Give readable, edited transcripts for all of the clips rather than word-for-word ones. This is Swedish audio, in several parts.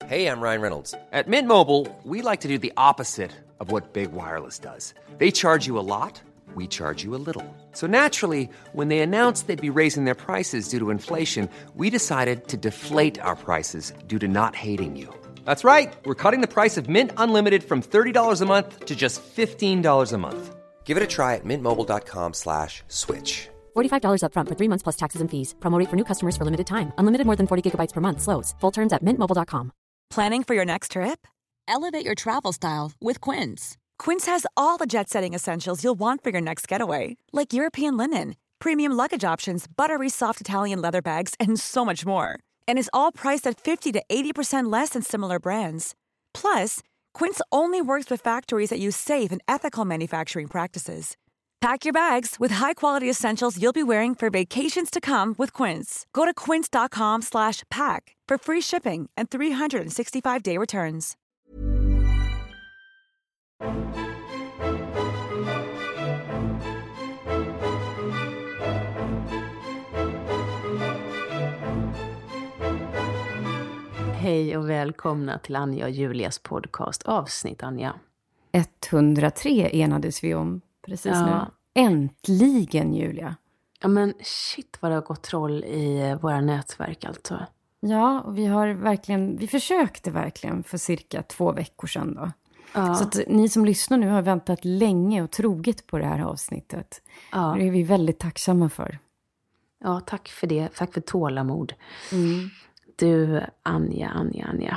Hey, I'm Ryan Reynolds. At Mint Mobile, we like to do the opposite of what Big Wireless does. They charge you a lot, we charge you a little. So naturally, when they announced they'd be raising their prices due to inflation, we decided to deflate our prices due to not hating you. That's right. We're cutting the price of Mint Unlimited from $30 a month to just $15 a month. Give it a try at mintmobile.com/switch. $45 up front for 3 months plus taxes and fees. Promo rate for new customers for limited time. Unlimited more than 40 gigabytes per month. Slows full terms at mintmobile.com. Planning for your next trip? Elevate your travel style with Quince. Quince has all the jet-setting essentials you'll want for your next getaway, like European linen, premium luggage options, buttery soft Italian leather bags, and so much more. And is all priced at 50 to 80% less than similar brands. Plus, Quince only works with factories that use safe and ethical manufacturing practices. Pack your bags with high-quality essentials you'll be wearing for vacations to come with Quince. Go to quince.com/pack for free shipping and 365-day returns. Hej och välkomna till Anja och Julias podcast avsnitt, Anja. 103 enades vi om precis nu. Äntligen, Julia. Ja, men shit vad det har gått troll i våra nätverk alltså. Ja, och vi försökte verkligen för cirka 2 veckor sedan då. Ja. Så att ni som lyssnar nu har väntat länge och troget på det här avsnittet. Ja. Det är vi väldigt tacksamma för. Ja, tack för det. Tack för tålamod. Mm. Du, Anja.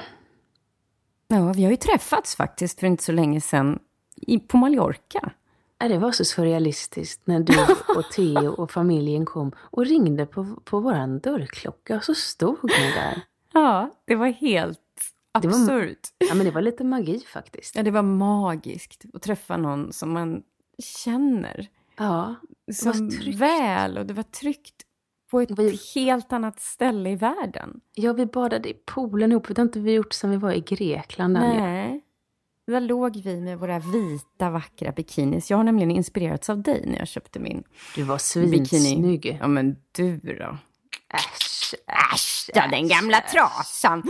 Ja, vi har ju träffats faktiskt för inte så länge sedan på Mallorca. Ja, det var så surrealistiskt när du och Theo och familjen kom och ringde på våran dörrklocka och så stod ni där. Ja, det var helt absurt. Ja, men det var lite magi faktiskt. Ja, det var magiskt att träffa någon som man känner. Ja, så väl, och det var tryggt på ett helt annat ställe i världen. Ja, vi badade i poolen ihop. Det har inte vi gjort sedan vi var i Grekland. Nej. Där låg vi med våra vita, vackra bikinis. Jag har nämligen inspirerats av dig när jag köpte min bikini. Du var svinsnygg. Ja, men du då? Äsch, den gamla trasan.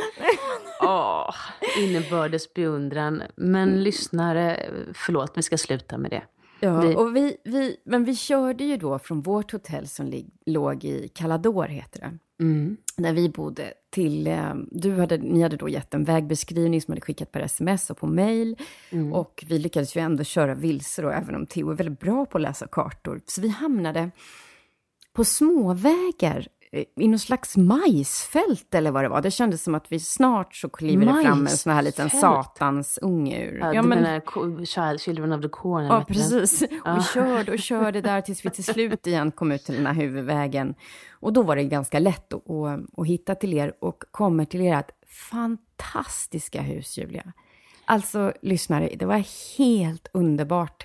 Innebördes beundran. Men lyssnare, förlåt, vi ska sluta med det. Ja, och men vi körde ju då från vårt hotell som låg i Calador, heter det. Mm. Där vi bodde till, ni hade då gett en vägbeskrivning som hade skickat per sms och på mail. Mm. Och vi lyckades ju ändå köra vilse då, även om Theo är väldigt bra på att läsa kartor. Så vi hamnade på småvägar i någon slags majsfält eller vad det var. Det kändes som att vi snart så kliver det fram en sån här liten satans unge ur. Ja, du menar Children of the Corn. Ja, precis. Och vi körde där tills vi till slut igen kom ut till den här huvudvägen. Och då var det ganska lätt att hitta till er och kommer till ert fantastiska hus, Julia. Alltså, lyssnare, det var helt underbart.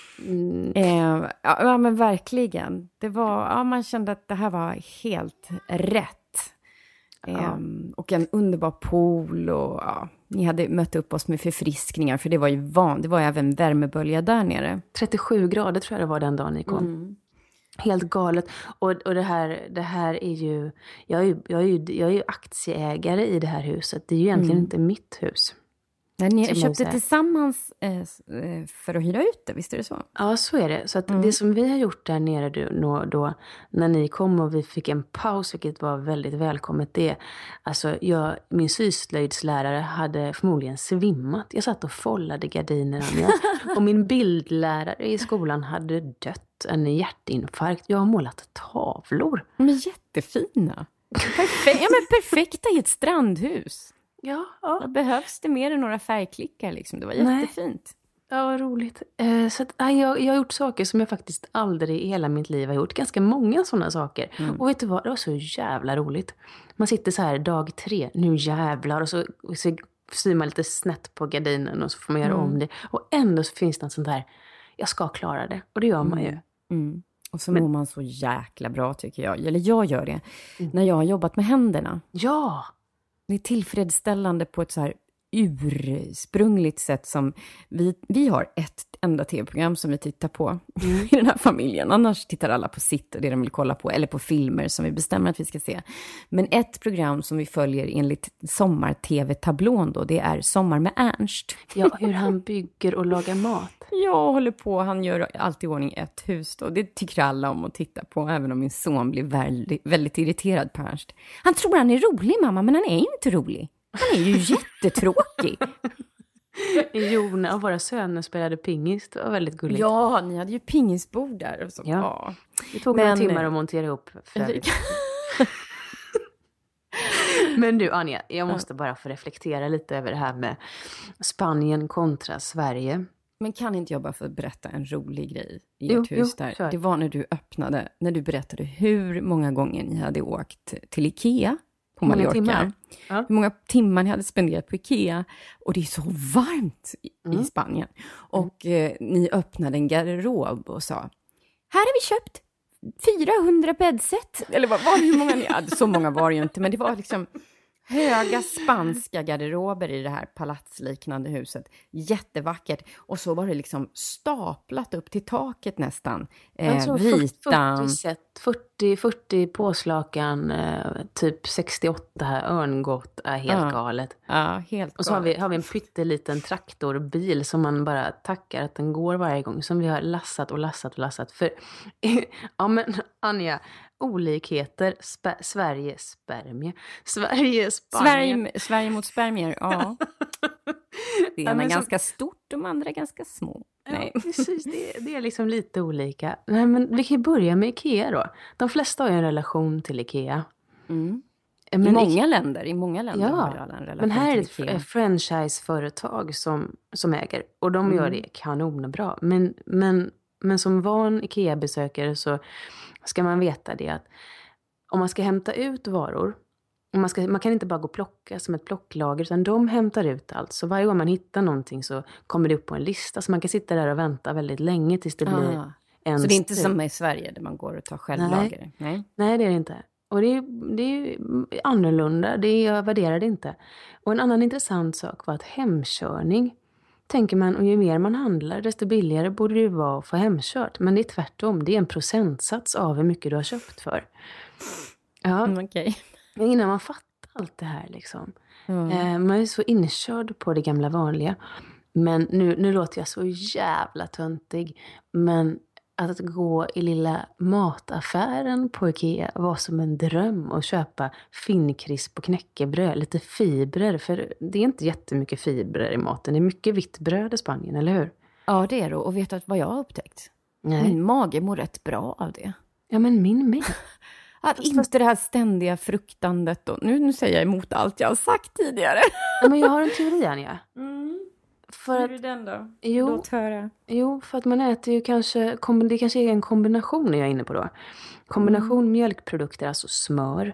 Ja, men verkligen. Det var, man kände att det här var helt rätt. Och en underbar pool och ni hade mött upp oss med förfriskningar, för det var ju det var även värmebölja där nere. 37 grader tror jag det var den dagen ni kom. Mm. Helt galet. Och det här är ju jag är ju aktieägare i det här huset. Det är ju egentligen inte mitt hus. Nej, ni köpte tillsammans för att hyra ut det, visst är det så? Ja, så är det. Så att det som vi har gjort där nere då när ni kom och vi fick en paus, vilket var väldigt välkommet, det alltså min syslöjdslärare hade förmodligen svimmat. Jag satt och follade gardinerna och min bildlärare i skolan hade dött, en hjärtinfarkt. Jag har målat tavlor. Men jättefina. Perfekta i ett strandhus. Ja. Då behövs det mer än några färgklickar liksom. Det var jättefint. Ja, vad roligt. Så att, jag har gjort saker som jag faktiskt aldrig i hela mitt liv har gjort. Ganska många sådana saker. Mm. Och vet du vad? Det var så jävla roligt. Man sitter så här dag 3. Nu jävlar. Och så syr man lite snett på gardinen. Och så får man göra om det. Och ändå så finns det en sån där. Jag ska klara det. Och det gör man ju. Mm. Och så mår man så jäkla bra, tycker jag. Eller jag gör det. När jag har jobbat med händerna. Ja. Det är tillfredsställande på ett så här ursprungligt sätt som vi har ett enda tv-program som vi tittar på i den här familjen. Annars tittar alla på sitt och det de vill kolla på, eller på filmer som vi bestämmer att vi ska se. Men ett program som vi följer enligt sommar-tv-tablån då, det är Sommar med Ernst. Ja, hur han bygger och lagar mat. Jag håller på, han gör alltid i ordning ett hus då. Det tycker alla om att titta på, även om min son blir väldigt irriterad på Ernst. Han tror han är rolig, mamma, men han är inte rolig. Han är ju jättetråkig. Jona och våra söner spelade pingis. Det var väldigt gulligt. Ja, ni hade ju pingisbord där. Och så. Ja. Det tog några timmar att montera ihop. Men du, Anja, jag måste bara få reflektera lite över det här med Spanien kontra Sverige. Men kan inte jag bara få berätta en rolig grej i ert hus där? Kör. Det var när du berättade hur många gånger ni hade åkt till Ikea på Mallorca. Ja. Hur många timmar ni hade spenderat på Ikea. Och det är så varmt i Spanien. Och ni öppnade en garderob och sa, här har vi köpt 400 bäddset. Eller hur många ni hade? Så många var det ju inte, men det var liksom höga spanska garderober i det här palatsliknande huset. Jättevackert. Och så var det liksom staplat upp till taket nästan. Jag tror Vita. 40 påslakan, typ 68 här, örngott, är helt galet. Ja, helt galet. Och så har vi en pytteliten traktorbil som man bara tackar att den går varje gång. Som vi har lassat. För, ja men Anja, olikheter, Sverige, Spanien. Sverige mot spermier, ja. Det ena är ganska stort, de andra är ganska små. Nej. Ja, precis. Det är liksom lite olika. Nej, men vi kan ju börja med Ikea då. De flesta har ju en relation till Ikea. Men I många länder ja, har alla en relation men här till är ett franchiseföretag som äger. Och de gör det kanonbra. Men som van Ikea-besökare så ska man veta det att om man ska hämta ut varor, man kan inte bara gå och plocka som ett plocklager, utan de hämtar ut allt. Så varje gång man hittar någonting så kommer det upp på en lista. Så man kan sitta där och vänta väldigt länge tills det blir en. Så det är inte som i Sverige där man går och tar självlager? Nej, det är det inte. Och det är annorlunda, jag värderar det inte. Och en annan intressant sak var att hemkörning, tänker man, och ju mer man handlar desto billigare borde det vara att få hemkört. Men det är tvärtom, det är en procentsats av hur mycket du har köpt för. Ja, okej. Innan man fattar allt det här liksom. Man är så inkörd på det gamla vanliga. Men nu låter jag så jävla töntig. Men att gå i lilla mataffären på Ikea var som en dröm. Att köpa finkrisp och knäckebröd, lite fibrer. För det är inte jättemycket fibrer i maten. Det är mycket vitt bröd i Spanien, eller hur? Ja, det är det. Och vet du vad jag har upptäckt? Nej. Min mage mår rätt bra av det. Ja, men min med. Att inte det här ständiga fruktandet. Och nu säger jag emot allt jag har sagt tidigare. Ja, men jag har en teori, Anja. Hur är den då? Låt höra. Jo, för att man äter ju kanske, det kanske är en kombination jag är inne på då. Kombination mjölkprodukter, alltså smör,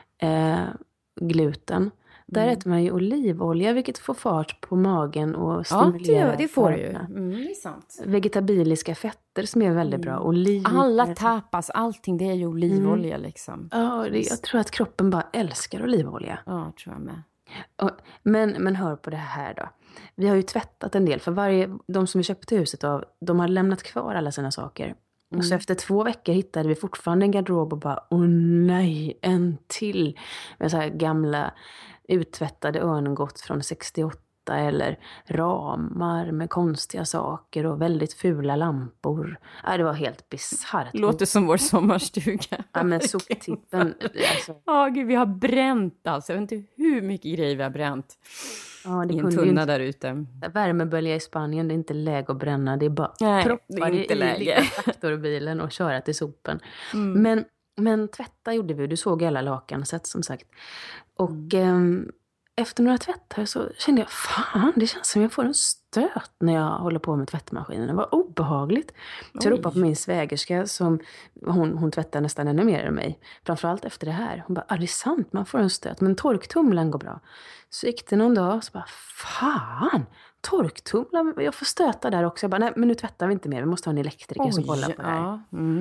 gluten. Där äter man ju olivolja, vilket får fart på magen och stimulerar. Ja, det får du ju. Det är sant. Vegetabiliska fetter som är väldigt bra. Alla tapas, allting, det är ju olivolja liksom. Ja, jag tror att kroppen bara älskar olivolja. Ja, tror jag med. Men hör på det här då. Vi har ju tvättat en del. För de som vi köpte huset av, de har lämnat kvar alla sina saker. Och så efter 2 veckor hittade vi fortfarande en garderob och bara, nej, en till. Med så här gamla uttvättade örngott från 68 eller ramar med konstiga saker och väldigt fula lampor. Det var helt bisarrt. Låter som vår sommarstuga. Ja, men soptippen. Gud, vi har bränt alltså. Jag vet inte hur mycket grejer vi har bränt. Ja, det i en tunna där ute. Värmebölja i Spanien, det är inte läge att bränna. Det är bara proppa i traktorbilen och köra till sopen. Men tvätta gjorde vi. Du såg alla lakanset som sagt. Och efter några tvättar så kände jag, fan, det känns som jag får en stöt när jag håller på med tvättmaskinen. Det var obehagligt. Så jag ropade på min svägerska som, hon tvättar nästan ännu mer än mig. Framförallt efter det här. Hon bara, det är sant, man får en stöt. Men torktumlaren går bra. Så gick det någon dag så bara, fan, torktumlaren, jag får stöta där också. Jag bara, nej, men nu tvättar vi inte mer. Vi måste ha en elektriker som kollar på det här.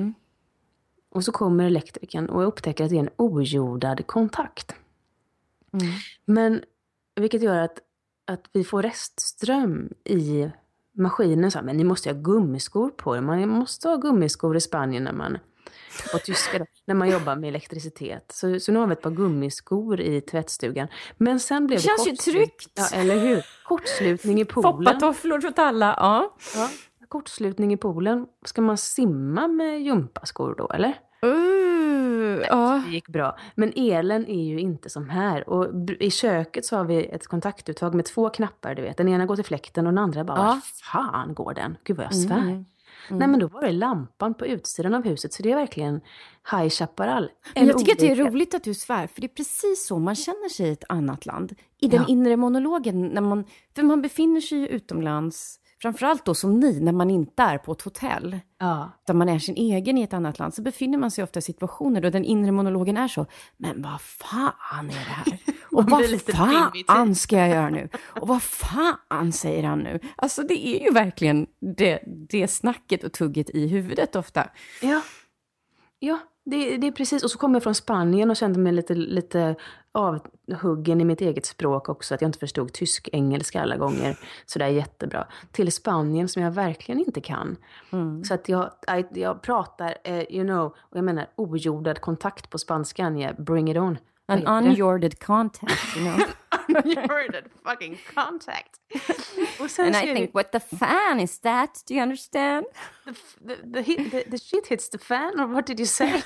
Och så kommer elektrikern och upptäcker att det är en ojordad kontakt. Men vilket gör att att vi får restström i maskinen. Så, men ni måste ha gummiskor på er. Man måste ha gummiskor i Spanien när man... Och tyskar när man jobbar med elektricitet. Så nu har vi ett par gummiskor i tvättstugan. Men sen blev det känns ju tryggt. Ja, eller hur? Kortslutning i poolen. Foppatofflor åt alla, ja. Kortslutning i poolen. Ska man simma med gympaskor då, eller? Ja. Det gick bra. Men elen är ju inte som här. Och i köket så har vi ett kontaktuttag med 2 knappar, du vet. Den ena går till fläkten och den andra bara, vad fan går den? Gud vad jag svär. Nej, men då var det lampan på utsidan av huset. Så det är verkligen High Chaparral. Men jag tycker att det är roligt att du svär. För det är precis så man känner sig i ett annat land. I den inre monologen. För man befinner sig ju utomlands. Framförallt då som ni, när man inte är på ett hotell. Ja. Där man är sin egen i ett annat land. Så befinner man sig ofta i situationer då den inre monologen är så. Men vad fan är det här? Och vad fan ska jag göra nu? Och vad fan säger han nu? Alltså det är ju verkligen det snacket och tugget i huvudet ofta. Ja, det är precis. Och så kom jag från Spanien och kände mig lite avhuggen i mitt eget språk också. Att jag inte förstod tysk-engelska alla gånger. Så det är jättebra. Till Spanien som jag verkligen inte kan. Så att jag pratar, och jag menar ojordad kontakt på spanskan. Yeah, bring it on. An unjorded contact, you know. Unjorded fucking contact. Och sen And I think, what the fan is that? Do you understand? The shit hits the fan, or what did you say?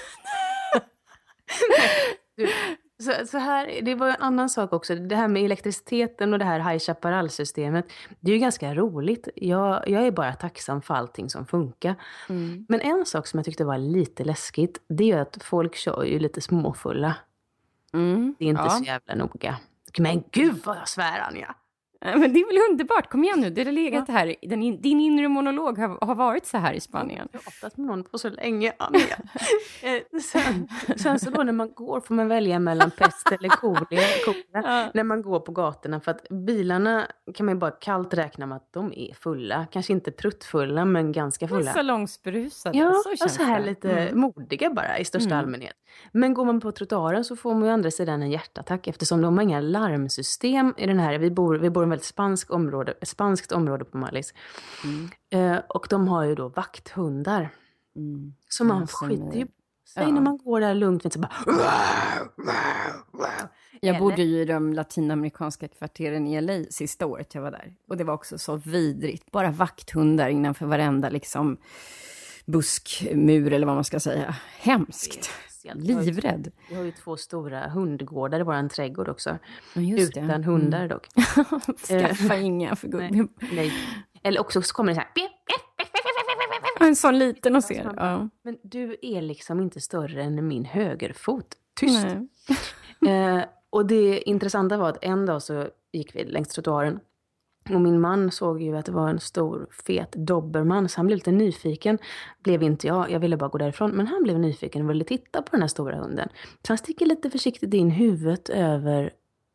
Så här, det var en annan sak också. Det här med elektriciteten och det här High Chaparral-systemet. Det är ju ganska roligt. Jag är bara tacksam för allting som funkar. Men en sak som jag tyckte var lite läskigt, det är att folk kör ju lite småfulla. Det är inte så jävla noga. Men gud vad jag svär, Anja. Men det är väl underbart, kom igen nu. Det är legat här. Din inre monolog har varit så här i Spanien. Jag har pratat med någon på så länge, Anja. Sen så då när man går får man välja mellan pest eller kolera när man går på gatorna. För att bilarna kan man ju bara kallt räkna med att de är fulla. Kanske inte pruttfulla, men ganska fulla. Men salongsberusade. Ja, så känns så här det. lite modiga bara i största allmänhet. Men går man på trottoaren så får man ju andra sidan en hjärtattack. Eftersom de har inga larmsystem i den här. Vi bor i en väldigt spanskt område på Mallis. Och de har ju då vakthundar. Så man skiter ju sig när man går där lugnt. Så bara... Jag bodde ju i de latinamerikanska kvarteren i LA sista året jag var där. Och det var också så vidrigt. Bara vakthundar innanför varenda liksom buskmur eller vad man ska säga. Hemskt. Livrädd. Vi har ju 2 stora hundgårdar i vår trädgård också. Utan hundar dock. Skaffa inga för gubben. Nej. Eller också så kommer det så här... En sån liten och ser. Ja. Men du är liksom inte större än min högerfot. Tyst. Och det intressanta var att en dag så gick vi längs trottoaren. Och min man såg ju att det var en stor, fet dobermann. Så han blev lite nyfiken. Blev inte jag. Jag ville bara gå därifrån. Men han blev nyfiken och ville titta på den här stora hunden. Så han sticker lite försiktigt in huvudet över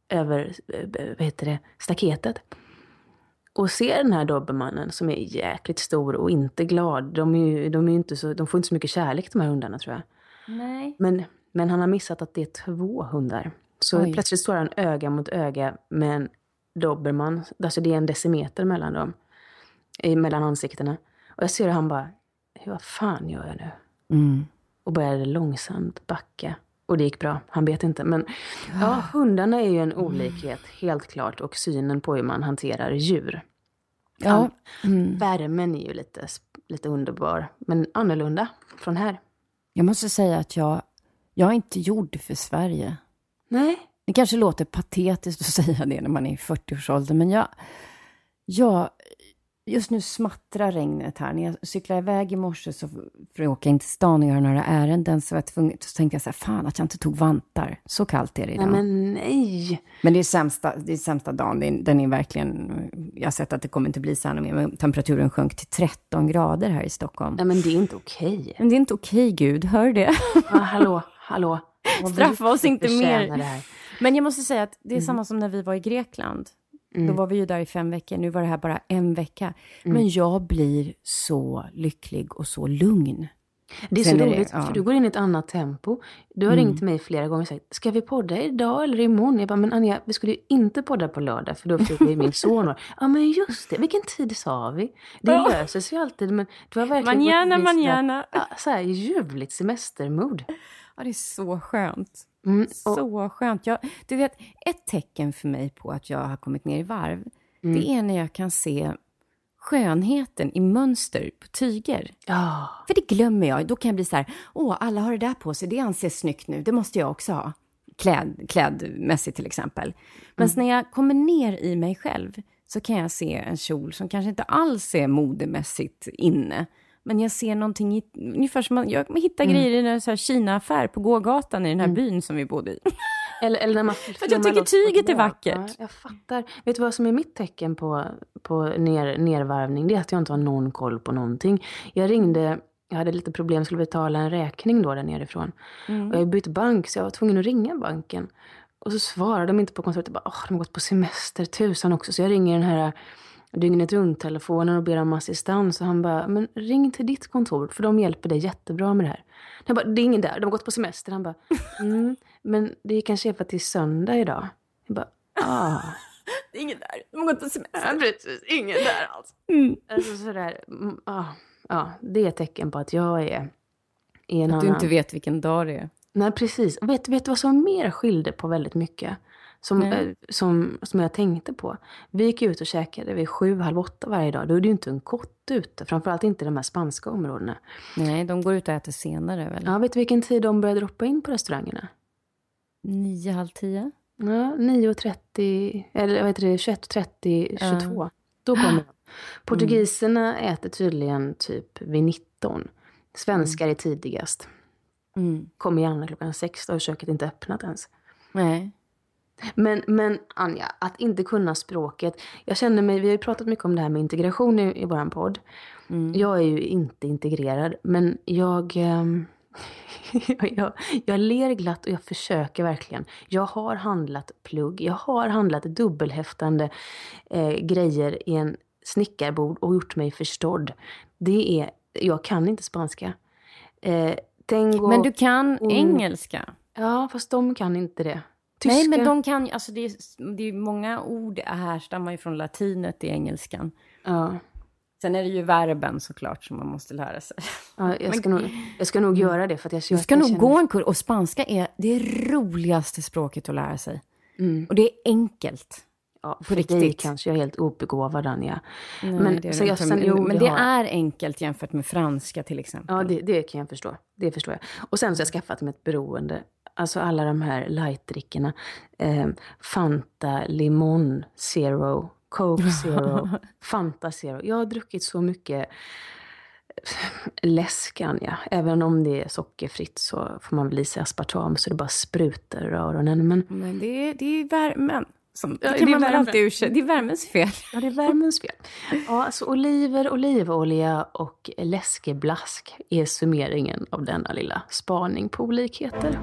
staketet. Och ser den här dobermannen som är jäkligt stor och inte glad. De får inte så mycket kärlek, de här hundarna, tror jag. Nej. Men han har missat att det är 2 hundar. Så plötsligt står han öga mot öga med en dobermann. Alltså det är en decimeter mellan dem. Mellan ansiktena. Och jag ser hur han bara, vad fan gör jag nu? Och började långsamt backa. Och det gick bra, han vet inte. Men ja, hundarna är ju en olikhet, helt klart. Och synen på hur man hanterar djur. Ja. Värmen är ju lite underbar. Men annorlunda från här. Jag måste säga att jag är inte gjord för Sverige. Nej. Det kanske låter patetiskt att säga det när man är i 40-årsåldern. Men jag just nu smattrar regnet här. När jag cyklar iväg i morse så för att åka in till stan och göra några ärenden så var jag tvungen, så tänkte jag så här, fan att jag inte tog vantar. Så kallt är det idag. Nej, men nej. Men det är sämsta dagen. Den är verkligen, jag har sett att det kommer inte bli så här mer. Men temperaturen sjönk till 13 grader här i Stockholm. Nej, men det är inte okej. Men det är inte okej, Gud. Hör det? Ja, hallå. Straffa oss inte mer. Men jag måste säga att det är samma som när vi var i Grekland. Då var vi ju där i 5 veckor. Nu var det här bara 1 vecka. Men jag blir så lycklig och så lugn. Det är så roligt, för du går in i ett annat tempo. Du har ringt mig flera gånger och sagt, ska vi podda idag eller imorgon? Jag bara, men Anja, vi skulle ju inte podda på lördag, för då fick vi min son. Ja, men just det, vilken tid sa vi? Det löser sig alltid, men du har verkligen... Manjana. Så här ljuvligt semestermod. Ja, det är så skönt. Så skönt. Du vet, ett tecken för mig på att jag har kommit ner i varv, det är när jag kan se skönheten i mönster på tyger. Ja. För det glömmer jag. Då kan jag bli så här, alla har det där på sig. Det anses snyggt nu. Det måste jag också ha. Klädmässigt till exempel. Men när jag kommer ner i mig själv så kan jag se en kjol som kanske inte alls är modemässigt inne. Men jag ser någonting ungefär som jag hittar grejer i en så här Kina-affär på gågatan i den här byn som vi bodde i. Eller när man för att jag tycker tyget är vackert. Ja, jag fattar. Vet du vad som är mitt tecken på nervarvning? Det är att jag inte har någon koll på någonting. Jag hade lite problem, skulle betala en räkning då där nerifrån. Och jag bytte bank, så jag var tvungen att ringa banken. Och så svarade de inte på kontoret. Jag bara, de har gått på semester, tusan också. Så jag ringer den här dygnet runt-telefonen och ber om assistans. Och han bara, men ring till ditt kontor, för de hjälper dig jättebra med det här. Jag bara, det är ingen där, de har gått på semester. Han bara, men det är kanske för att det är söndag idag. Jag bara, det är ingen där, de har gått på semester. Ja, precis, ingen där alls. Alltså sådär, det är ett tecken på att jag är en annan. Att du inte vet vilken dag det är. Nej, precis. Vet du vad som mer skilde på väldigt mycket? Som jag tänkte på. Vi gick ut och käkade vid 7:30 varje dag. Då är det ju inte en kott ute. Framförallt inte i de här spanska områdena. Nej, de går ut och äter senare väl? Ja, vet du vilken tid de börjar droppa in på restaurangerna? 9:30. Ja, 9:30. Eller vad heter det? 21:30, 22. Då kommer de. Portugiserna äter tydligen typ vid 19. Svenskar är tidigast. Kommer gärna klockan 6 och köket är inte öppnat ens. Nej. Men Anja, att inte kunna språket. Jag känner mig, vi har ju pratat mycket om det här med integration i våran podd. Jag är ju inte integrerad, men jag ler glatt och jag försöker verkligen. Jag har handlat plugg, jag har handlat dubbelhäftande grejer i en snickarbord och gjort mig förstådd. Jag kan inte spanska. Men du kan engelska. Ja, fast de kan inte det. Tyska. Nej, men de kan, alltså det är många ord här stammar ju från latinet i engelskan. Ja. Sen är det ju verben såklart som man måste lära sig. Ja, jag ska nog göra det. För att du ska nog gå en kurs. Och spanska är det roligaste språket att lära sig. Och det är enkelt. Ja, på riktigt. Kanske jag är helt obegåvad, Anja. Nej, men det är enkelt jämfört med franska till exempel. Ja, det kan jag förstå. Det förstår jag. Och sen så har jag skaffat mig ett beroende. Alltså alla de här lightdrickorna. Fanta, Limon, Zero, Coke Zero, Fanta Zero. Jag har druckit så mycket läskan, ja. Även om det är sockerfritt så får man väl i sig aspartam så det bara sprutar ur öronen. Men det är värmen. Det är värmens fel. Ja, det är värmens fel. Ja, alltså oliver, olivolja och läskeblask är summeringen av denna lilla spaning på olikheter.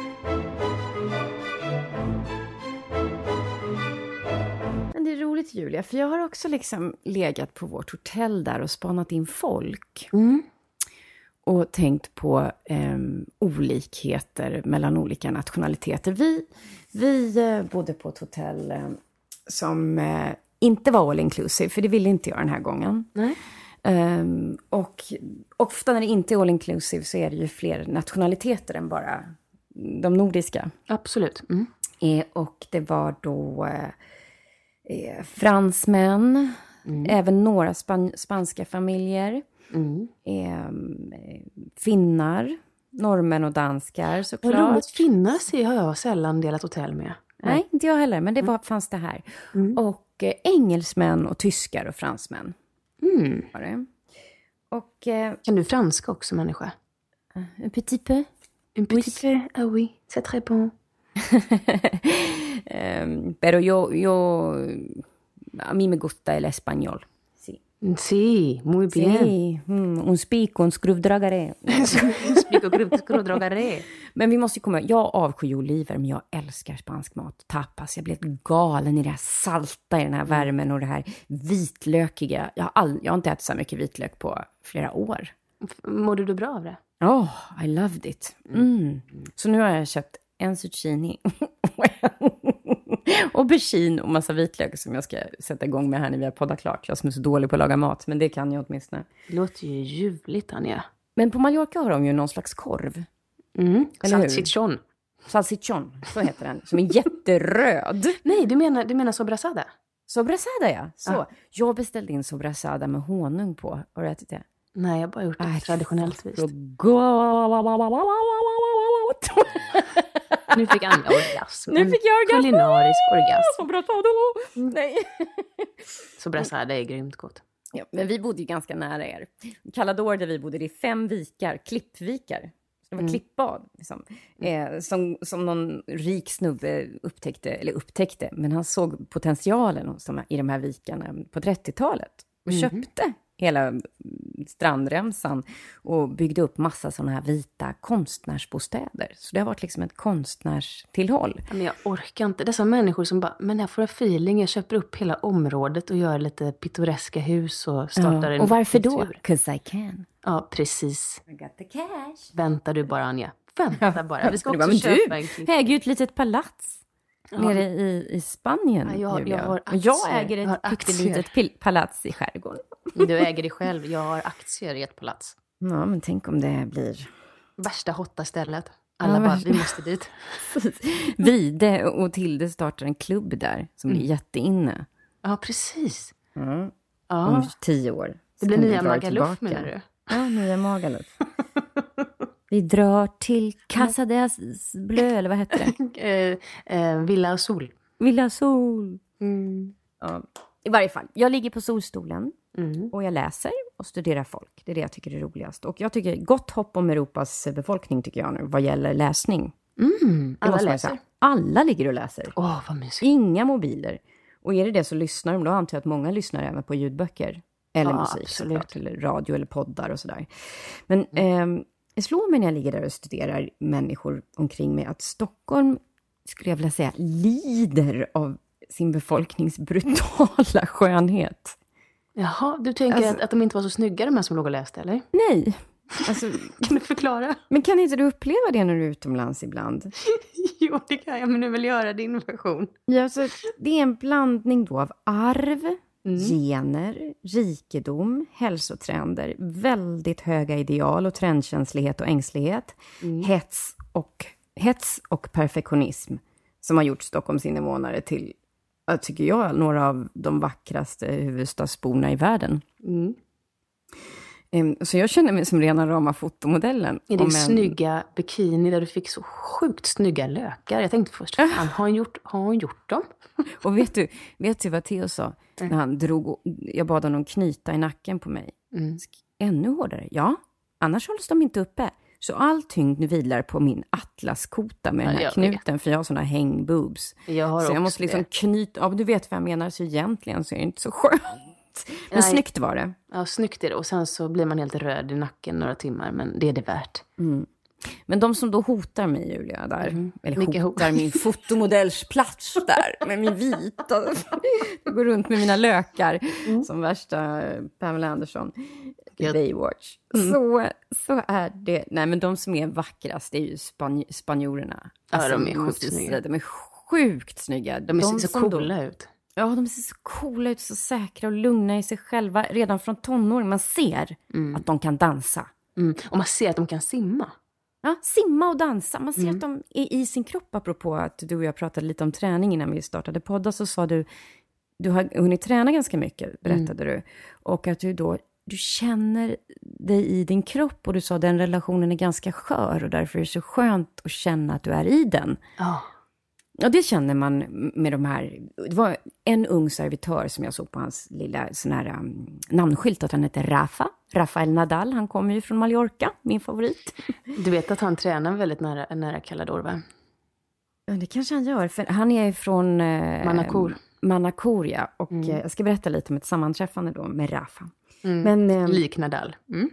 Men det är roligt, Julia, för jag har också liksom legat på vårt hotell där och spanat in folk. Och tänkt på olikheter mellan olika nationaliteter. Vi bodde på ett hotell som inte var all inclusive, för det ville inte jag den här gången. Nej. Och ofta när det inte är all inclusive så är det ju fler nationaliteter än bara de nordiska. Absolut. Och det var då fransmän, även några spanska familjer. Finnar, norrmän och danskar såklart. Finnar ser jag sällan delat hotell med. Nej, inte jag heller, men det fanns det här. Och engelsmän och tyskar och fransmän. Var det. Och, kan du franska också, människa? Un petit peu. Un petit peu, ah oui, c'est très bon. Pero yo a mí me gusta el español. Sí, muy bien. Sí, un spik och en skruvdragare. Spik och skruvdragare. Men vi måste komma, jag avskyr oliver, men jag älskar spansk mat. Tapas, jag blir galen i det här salta, i den här värmen och det här vitlökiga. Jag har inte ätit så mycket vitlök på flera år. Mådde du bra av det? I loved it. Så nu har jag köpt en zucchini och aubergine och massa vitlök som jag ska sätta igång med här när vi har poddat klart. Jag som är så dålig på att laga mat, men det kan jag åtminstone. Det låter ju ljuvligt, Anja. Men på Mallorca har de ju någon slags korv. Salchichon. Salchichon, så heter den. Som är jätteröd. Nej, du menar sobrasada? Sobrasada, ja. Så. Jag beställde in sobrasada med honung på. Har du ätit det? Nej, jag har bara gjort det traditionellt vis. Nu fick Anja orgasm. Nu fick jag orgasm. Kulinarisk orgasm. Sobrasada. Nej. Sobrasada är grymt gott. Ja, men vi bodde ju ganska nära er. Calador där vi bodde, det är 5 vikar, klippvikar. Det var klippbad. Liksom. Som någon rik snubbe upptäckte. Men han såg potentialen i de här vikarna på 30-talet. Och köpte hela strandremsan och byggde upp massa sådana här vita konstnärsbostäder. Så det har varit liksom ett konstnärstillhåll. Men jag orkar inte. Dessa människor som bara, men jag får en feeling, jag köper upp hela området och gör lite pittoreska hus och startar en och varför kultur. då? 'Cause I can. Ja, precis. I got the cash. Vänta du bara, Anja. Vänta bara. Vi ska också men köpa en du äger ju ett litet palats. Nere i Spanien. Ja, jag har aktier. Jag äger ett pyttelitet palats i skärgården. Du äger det själv. Jag har aktier i ett palats. Ja, men tänk om det blir... Värsta hotta stället. Alla bara, vi måste dit. Vide och Tilde startar en klubb där som blir jätteinne. Ja, precis. Ja. Ja. Om 10 år. Det blir nya Magaluf, menar du? Ja, nya Magaluf. Vi drar till Casa de Bleu, eller vad heter det? Villa Sol. Villa Sol. Ja. I varje fall, jag ligger på solstolen och jag läser och studerar folk. Det är det jag tycker är roligast. Och jag tycker gott hopp om Europas befolkning tycker jag nu vad gäller läsning. Alla läser. Alla ligger och läser. Vad mysigt. Inga mobiler. Och är det så lyssnar de. Då antar jag att många lyssnar även på ljudböcker. Eller musik såklart. Eller radio eller poddar och sådär. Men det slår mig när jag ligger där och studerar människor omkring mig. Att Stockholm, skulle jag vilja säga, lider av sin befolknings brutala skönhet. Jaha, du tänker att de inte var så snygga de här som låg och läste, eller? Nej. Alltså, kan du förklara? Men kan inte du uppleva det när du är utomlands ibland? Jo, det kan jag, men du vill göra din version. Ja, alltså, det är en blandning då av arv, gener, rikedom, hälsotrender, väldigt höga ideal och trendkänslighet och ängslighet, hets och perfektionism som har gjort Stockholms invånare till, tycker jag, några av de vackraste huvudstadsborna i världen. Så jag känner mig som rena rama fotomodellen. I din snygga bikini där du fick så sjukt snygga lökar. Jag tänkte först, har hon gjort dem? Och vet du vad Theo sa? När han jag bad honom knyta i nacken på mig. Ännu hårdare. Ja, annars hålls de inte uppe. Så all tyngd vilar på min atlaskota med den här knuten. För jag har såna hängboobs. Så jag måste liksom knyta. Ja, du vet vad jag menar. Så egentligen så är det inte så skönt. Men snyggt var det. Ja, snyggt är det. Och sen så blir man helt röd i nacken några timmar. Men det är det värt. Men de som då hotar mig, Julia, där. Eller hotar min fotomodells-plats där. Med min vita. Jag går runt med mina lökar. Som värsta Pamela Anderson. Baywatch. Så är det. Nej, men de som är vackrast är ju spanjorerna. Alltså, de är sjukt snygga. De är sjukt snygga. De ser så coola ut. Ja, de ser så coola ut, så säkra och lugna i sig själva. Redan från tonåring. Man ser att de kan dansa. Och man ser att de kan simma. Ja, simma och dansa. Man ser att de är i sin kropp. Apropå att du och jag pratade lite om träning innan vi startade podden. Så sa du har hunnit träna ganska mycket, berättade du. Och att du känner dig i din kropp. Och du sa att den relationen är ganska skör. Och därför är det så skönt att känna att du är i den. Och det känner man med de här. Det var en ung servitör som jag såg på hans lilla sån här namnskylt. Att han heter Rafael Nadal. Han kommer ju från Mallorca, min favorit. Du vet att han tränar väldigt nära Calador, va? Ja, det kanske han gör. För han är från Manacor, ja. Och jag ska berätta lite om ett sammanträffande då med Rafa. Men lik Nadal.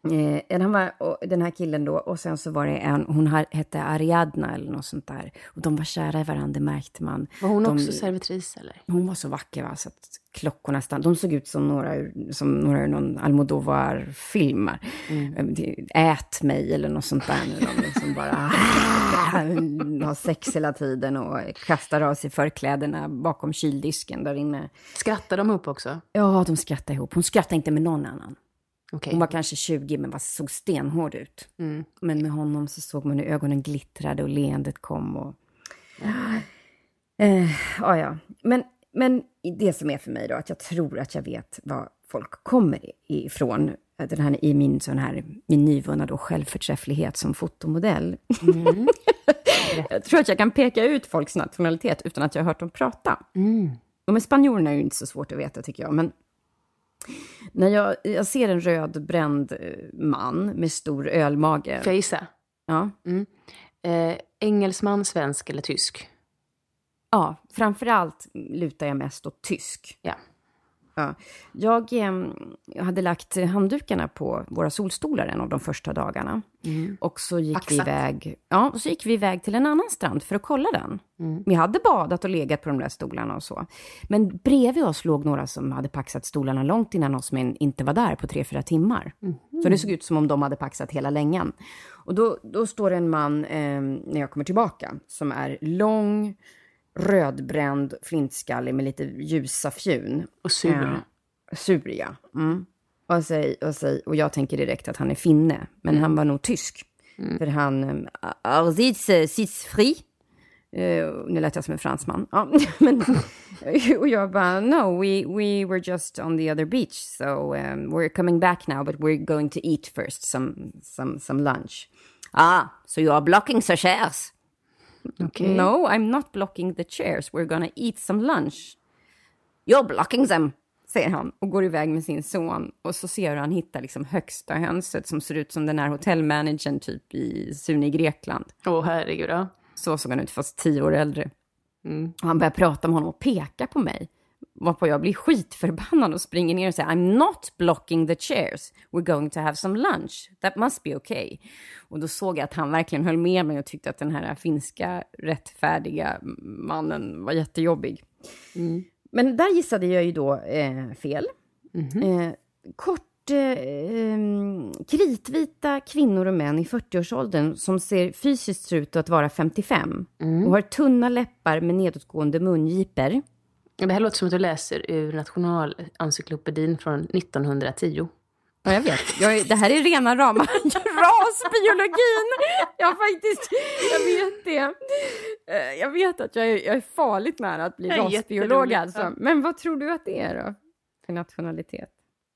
Han var den här killen då, och sen så var det hon hette Ariadna eller något sånt där. Och de var kära i varandra, märkte man. Var hon också servitris eller? Hon var så vacker, va, så att klockorna de såg ut som några ur någon Almodovar-film. Ät mig eller något sånt där. De liksom bara har sex hela tiden och kastar av sig förkläderna bakom kyldisken där inne. Skrattar de ihop också? Ja, de skrattar ihop. Hon skrattar inte med någon annan. Okay. Hon var kanske 20 men såg stenhård ut. Men med honom så såg man hur ögonen glittrade och leendet kom. Och... ja. Men det som är för mig då, att jag tror att jag vet var folk kommer ifrån. I min nyvunna då självförträfflighet som fotomodell. Jag tror att jag kan peka ut folks nationalitet utan att jag har hört dem prata. Och med spanjorerna är ju inte så svårt att veta, tycker jag. Men när jag ser en rödbränd man med stor ölmage. Får jag gissa? Ja. Engelsman, svensk eller tysk? Ja, framförallt lutar jag mest åt tysk. Ja. Ja. Jag hade lagt handdukarna på våra solstolar en av de första dagarna. Och så gick vi iväg till en annan strand för att kolla den. Vi hade badat och legat på de där stolarna och så. Men bredvid oss låg några som hade paxat stolarna långt innan oss, men inte var där på 3-4 timmar. Så det såg ut som om de hade paxat hela längan. Och då står en man när jag kommer tillbaka som är lång, rödbränd, flintskallig med lite ljusa fjun. Och sur. Sur, ja. Och jag tänker direkt att han är finne. Men han var nog tysk. För han... sits fri. Nu lät jag som en fransman. Ja, och jag bara, no, we were just on the other beach. So we're coming back now, but we're going to eat first. Some lunch. So you are blocking the chairs. Okay. No, I'm not blocking the chairs. We're gonna eat some lunch. You're blocking them, säger han. Och går iväg med sin son. Och så ser han hitta liksom högsta hönset som ser ut som den här hotellmanagern typ i Sune i Grekland. Herregud, ja. Så såg han ut, fast 10 år äldre. Och han börjar prata med honom och peka på mig. Varpå jag blir skitförbannad och springer ner och säger I'm not blocking the chairs. We're going to have some lunch. That must be okay. Och då såg jag att han verkligen höll med mig och tyckte att den här finska rättfärdiga mannen var jättejobbig. Men där gissade jag ju då fel. Kritvita kvinnor och män i 40-årsåldern som ser fysiskt ut att vara 55. Och har tunna läppar med nedåtgående mungiper. Det här låter som att du läser ur Nationalencyklopedin från 1910. Ja, jag vet. Det här är rena rama rasbiologin. Jag vet det. Jag vet att jag är farligt nära att bli rasbiolog alltså. Men vad tror du att det är då? För nationalitet?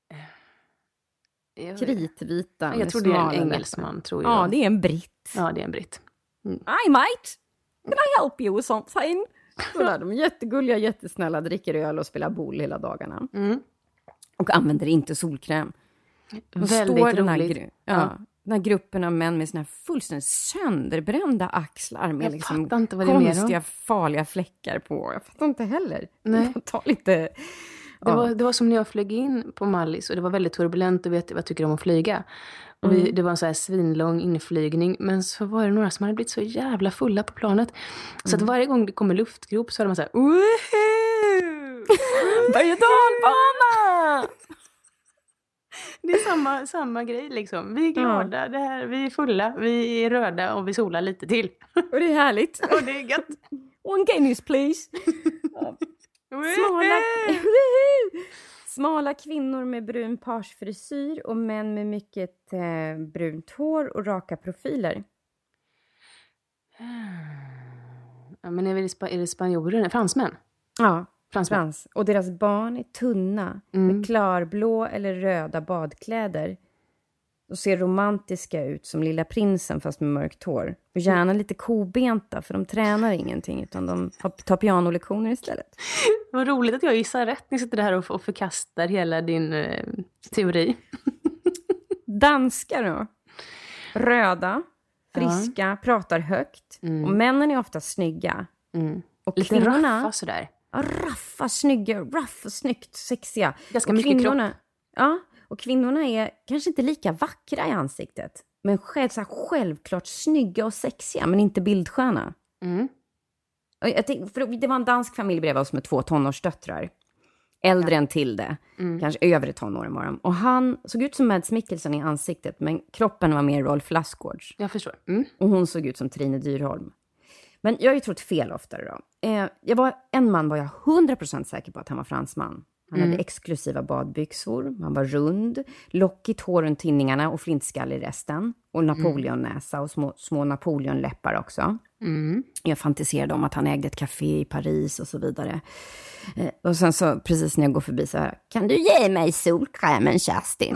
Kritvita. Jag tror det är en engelsman, tror jag. Ja, det är en britt. Ja, det är en britt. Hi mate, can I help you with something? De är jättegulliga, jättesnälla, dricker öl och spelar boll hela dagarna. Och använder inte solkräm. Väldigt roligt. Den här gruppen av män med såna här fullständigt sönderbrända axlar med liksom inte vad det konstiga, farliga fläckar på. Jag fattar inte heller. Nej. Ta lite... Det var som när jag flög in på Mallis och det var väldigt turbulent och vet vad jag tycker om att flyga. Och det var en så här svinlång inflygning, men så var det några som hade blivit så jävla fulla på planet. Så att varje gång det kommer luftgrop så hade man så här woohoo! Berg- och dalbana! Det är samma grej liksom. Vi är glada, vi är fulla, vi är röda och vi solar lite till. Och det är härligt. Och det är gött. One Guinness please. Smala kvinnor med brun parsfrisyr och män med mycket brunt hår och raka profiler. Ja, men är det spanjorer? Fransmän? Ja, frans. Och deras barn är tunna med klarblå eller röda badkläder. De ser romantiska ut som Lilla prinsen fast med mörkt hår. Och gärna lite kobenta för de tränar ingenting utan de tar pianolektioner istället. Vad roligt att jag gissar rätt. Ni sitter där och förkastar hela din teori. Danskar då. Röda, friska, pratar högt. Och männen är ofta snygga. Och lite kvinnorna... raffa sådär. Ja, raffa, snygga, raff och snyggt, sexiga. Ganska och mycket kvinnorna, kropp. Ja, Och kvinnorna är kanske inte lika vackra i ansiktet. Men självklart snygga och sexiga, men inte bildsköna. Och jag tänkte, för det var en dansk familj bredvid oss med 2 tonårsdöttrar. Äldre än Tilde. Kanske övre tonåren var de. Och han såg ut som Mads Mikkelsen i ansiktet. Men kroppen var mer Rolf Lassgårds. Jag förstår. Och hon såg ut som Trine Dyrholm. Men jag har ju trott fel oftare då. En man var jag 100% säker på att han var fransman. Han hade exklusiva badbyxor. Han var rund. Lockigt hår runt tinningarna och flintskall i resten. Och Napoleonnäsa och små Napoleonläppar också. Jag fantiserade om att han ägde ett café i Paris och så vidare. Och sen så precis när jag går förbi så här: kan du ge mig solkrämen, Kerstin?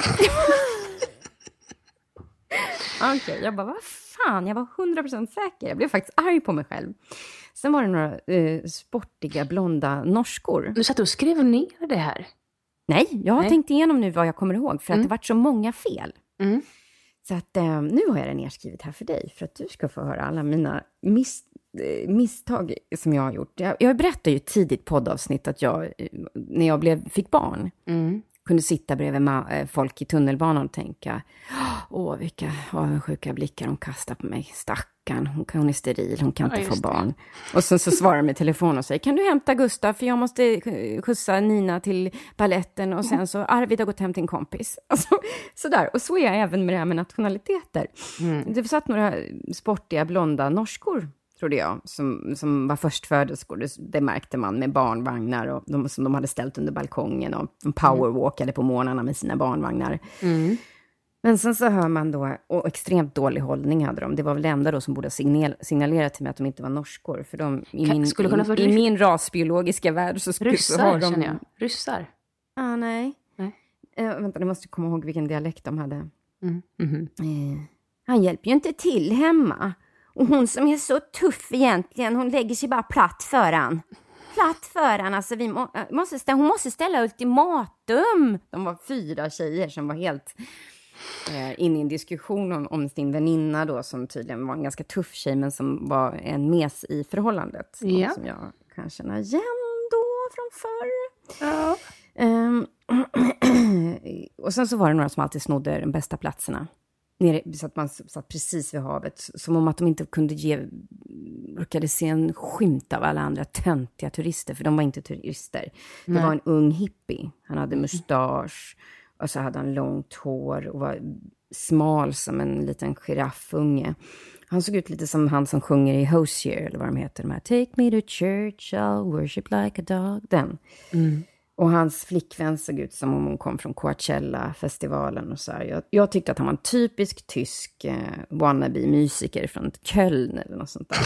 Okej, jag bara, vad fan? Jag var 100% säker. Jag blev faktiskt arg på mig själv. Sen var det några sportiga, blonda norskor. Du satt och skrev ner det här? Nej, jag har tänkt igenom nu vad jag kommer ihåg. För att det varit så många fel. Så att nu har jag det nedskrivet här för dig. För att du ska få höra alla mina misstag som jag har gjort. Jag berättade ju tidigt poddavsnitt att jag, när jag fick barn, kunde sitta bredvid folk i tunnelbanan och tänka: åh, vilka avundsjuka blickar de kastar på mig. Stackarn, hon är steril, hon kan inte få barn. Och sen så svarar de i telefon och säger: kan du hämta Gustav, för jag måste skjutsa Nina till balletten. Och sen så Arvid har gått hem till en kompis. Alltså, sådär. Och så är jag även med det här med nationaliteter. Det satt några sportiga, blonda norskor, trodde jag, som var förstföderskor. Det märkte man med barnvagnar och som de hade ställt under balkongen, och de powerwalkade på morgnarna med sina barnvagnar. Men sen så hör man då, och extremt dålig hållning hade de. Det var väl det enda då som borde signalera till mig att de inte var norskor. För de, i min rasbiologiska värld så skulle ryssar, de... känner jag. Ryssar? Nej. Vänta, jag måste komma ihåg vilken dialekt de hade. Han hjälper ju inte till hemma. Och hon som är så tuff egentligen, hon lägger sig bara platt för han. Alltså hon måste ställa ultimatum. De var 4 tjejer som var helt inne i en diskussion om sin väninna då, som tydligen var en ganska tuff tjej, men som var en mes i förhållandet. Ja. Som jag kan känna igen då från förr. Ja. Och sen så var det några som alltid snodde de bästa platserna. Nere, så att man satt precis vid havet. Som om att de inte orkade se en skymt av alla andra töntiga turister. För de var inte turister. Det var en ung hippie. Han hade mustasch. Och så hade han långt hår. Och var smal som en liten giraffunge. Han såg ut lite som han som sjunger i Hosier. Eller vad de heter. De här, Take me to church, I'll worship like a dog. Den. Och hans flickvän såg ut som om hon kom från Coachella-festivalen och så här. Jag tyckte att han var en typisk tysk wannabe-musiker från Köln eller något sånt där.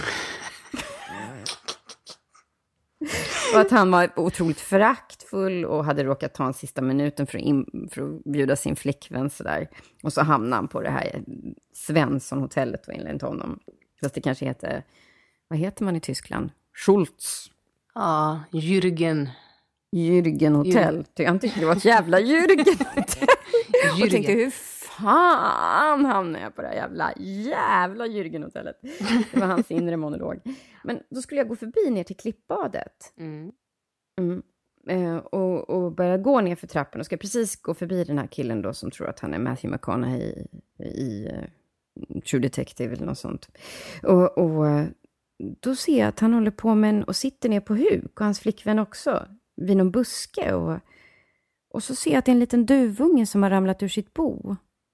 Och att han var otroligt föraktfull och hade råkat ta en sista minuten för att bjuda sin flickvän så där. Och så hamnade han på det här Svensson-hotellet enligt honom. Fast det kanske heter, vad heter man i Tyskland? Schultz. Ja, Jürgen Hotell. Han tyckte det var ett jävla Jürgen Hotell. Och tänkte, hur fan hamnade jag på det här jävla Jürgen Hotellet? Det var hans inre monolog. Men då skulle jag gå förbi ner till klippbadet. Och börja gå ner för trappen. Och ska precis gå förbi den här killen då som tror att han är Matthew McConaughey i True Detective eller något sånt. Och då ser jag att han håller på med och sitter ner på huk. Och hans flickvän också. Vid någon buske. Och så ser jag att det är en liten duvunge som har ramlat ur sitt bo.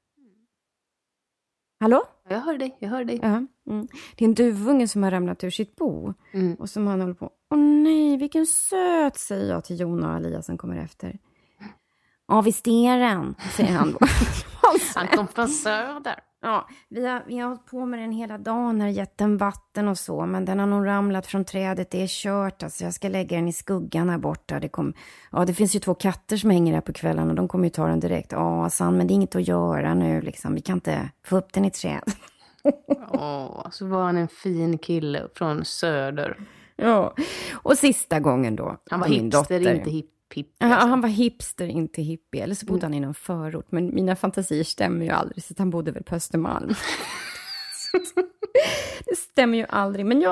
Hallå? Jag hör dig. Ja. Det är en duvunge som har ramlat ur sitt bo. Och som han håller på. Åh nej, vilken söt, säger jag till Jona och Alias som kommer efter. Ja, visst är den, säger han då. Han kom från söder. Ja, vi har hållit på med den hela dagen, har gett den vatten och så. Men den har nog ramlat från trädet, det är kört. Alltså jag ska lägga den i skuggan här borta. Det finns ju 2 katter som hänger här på kvällen och de kommer ju ta den direkt. Ja, San, men det är inget att göra nu liksom. Vi kan inte få upp den i träd. Så var han en fin kille från söder. Ja, och sista gången då. Han var hipster, inte hippie. Ja, han var hipster, inte hippie. Eller så bodde han i någon förort. Men mina fantasier stämmer ju aldrig. Så han bodde väl på Östermalm. Det stämmer ju aldrig. Men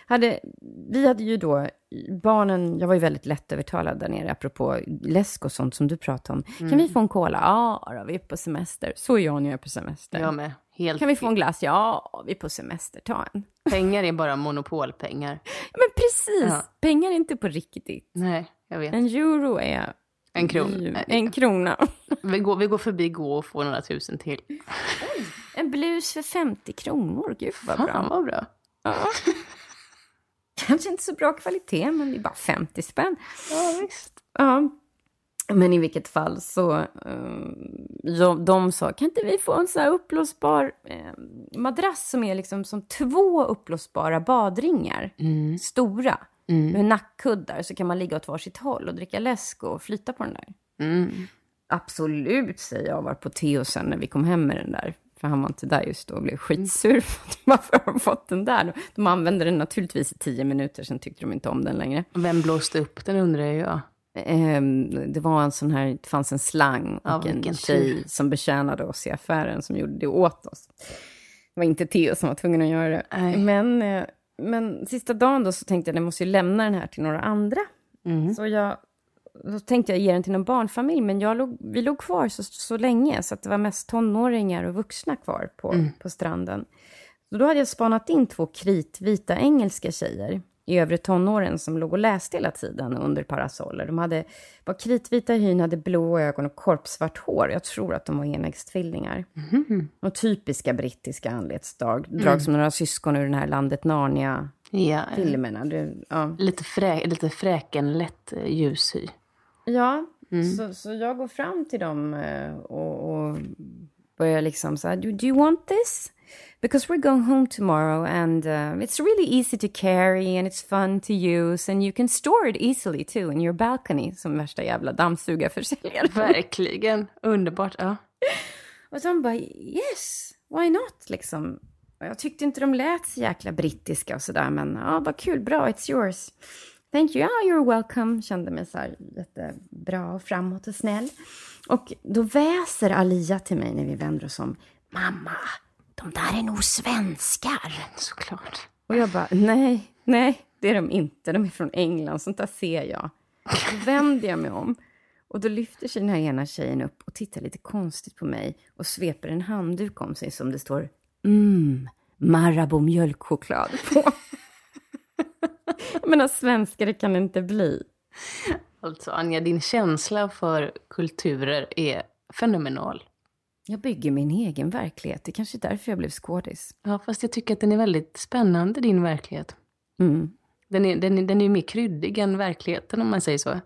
vi hade ju då, barnen, jag var ju väldigt lättövertalad där nere, apropå läsk och sånt som du pratade om. Kan vi få en cola? Ja, då, vi är på semester. Så är jag när jag är på semester. Jag med. Helt kan vi få en glass? Ja, vi är på semester. Ta en. Pengar är bara monopolpengar. Ja, men precis. Ja. Pengar är inte på riktigt. Nej, jag vet. En euro är... En krona. Vi går förbi och får några tusen till. Oj, en blus för 50 kronor. Gud vad bra. Fan, vad bra. Ja. Kanske inte så bra kvalitet, men det är bara 50 spänn. Ja, visst. Ja. Men i vilket fall så de sa, kan inte vi få en sån här uppblåsbar madrass som är liksom som 2 uppblåsbara badringar. Stora. Med nackkuddar, så kan man ligga åt varsitt håll och dricka läsk och flyta på den där. Absolut, säger jag, var på Theo sen när vi kom hem med den där. För han var inte där just då och blev skitsur. Varför har de fått den där? De använde den naturligtvis i 10 minuter, sen tyckte de inte om den längre. Vem blåste upp den, undrar jag. Det var en sån här, det fanns en slang och en tjej som betjänade oss i affären som gjorde det åt oss. Det var inte Theo som var tvungen att göra det. Men sista dagen då så tänkte jag, jag måste ju lämna den här till några andra. Så då tänkte jag ge den till en barnfamilj. Men vi låg kvar så länge, så att det var mest tonåringar och vuxna kvar på stranden. Så då hade jag spanat in 2 kritvita engelska tjejer i övre tonåren som låg och läste hela tiden under parasoller. De var kritvita i hyn, hade blå ögon och korpsvart hår. Jag tror att de var enäggstvillingar. Och typiska brittiska anletsdrag. Drag som några syskon ur den här Landet Narnia-filmerna. Lite fräken, lätt ljushy. Ja, så jag går fram till dem och börjar liksom så här, do you want this? Because we're going home tomorrow and it's really easy to carry and it's fun to use and you can store it easily too in your balcony, som värsta jävla dammsugarförsäljare. Verkligen, underbart, ja. Och så de bara, yes, why not, liksom. Och jag tyckte inte de lät så jäkla brittiska och sådär, men ja, vad kul, bra, it's yours. Thank you, you're welcome. Kände mig så här jättebra och framåt och snäll. Och då väser Alia till mig när vi vänder oss om. Mamma, de där är nog svenskar. Såklart. Och jag bara, nej, det är de inte. De är från England, sånt där ser jag. Då vänder jag mig om. Och då lyfter sig den här ena tjejen upp och tittar lite konstigt på mig. Och sveper en handduk om sig som det står Marabou mjölkchoklad på. Jag menar, svenskare kan det inte bli. Alltså Anja, din känsla för kulturer är fenomenal. Jag bygger min egen verklighet. Det är kanske därför jag blev skådis. Ja, fast jag tycker att den är väldigt spännande, din verklighet. Den är ju mer kryddig än verkligheten, om man säger så.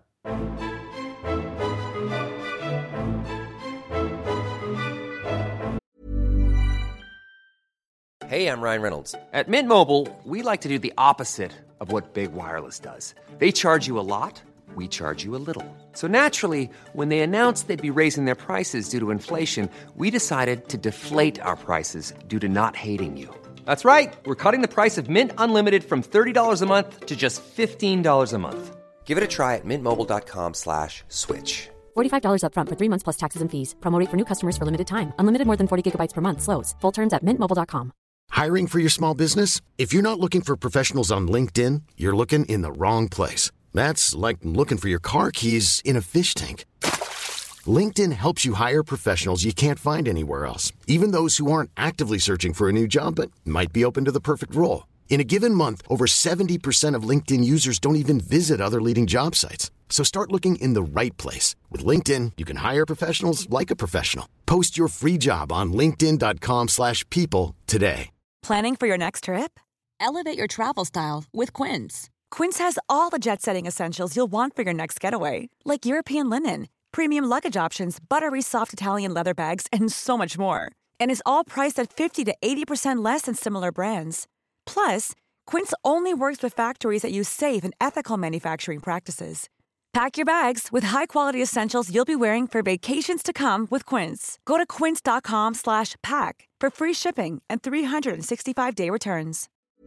Hey, I'm Ryan Reynolds. At Mint Mobile, we like to do the opposite of what Big Wireless does. They charge you a lot, we charge you a little. So naturally, when they announced they'd be raising their prices due to inflation, we decided to deflate our prices due to not hating you. That's right. We're cutting the price of Mint Unlimited from $30 a month to just $15 a month. Give it a try at mintmobile.com/switch. $45 up front for 3 months plus taxes and fees. Promo rate for new customers for limited time. Unlimited more than 40 gigabytes per month slows. Full terms at mintmobile.com. Hiring for your small business? If you're not looking for professionals on LinkedIn, you're looking in the wrong place. That's like looking for your car keys in a fish tank. LinkedIn helps you hire professionals you can't find anywhere else, even those who aren't actively searching for a new job but might be open to the perfect role. In a given month, over 70% of LinkedIn users don't even visit other leading job sites. So start looking in the right place. With LinkedIn, you can hire professionals like a professional. Post your free job on linkedin.com/people today. Planning for your next trip? Elevate your travel style with Quince. Quince has all the jet-setting essentials you'll want for your next getaway, like European linen, premium luggage options, buttery soft Italian leather bags, and so much more. And is all priced at 50 to 80% less than similar brands. Plus, Quince only works with factories that use safe and ethical manufacturing practices. Pack your bags with high-quality essentials you'll be wearing for vacations to come with Quince. Go to quince.com/pack for free shipping and 365-day returns.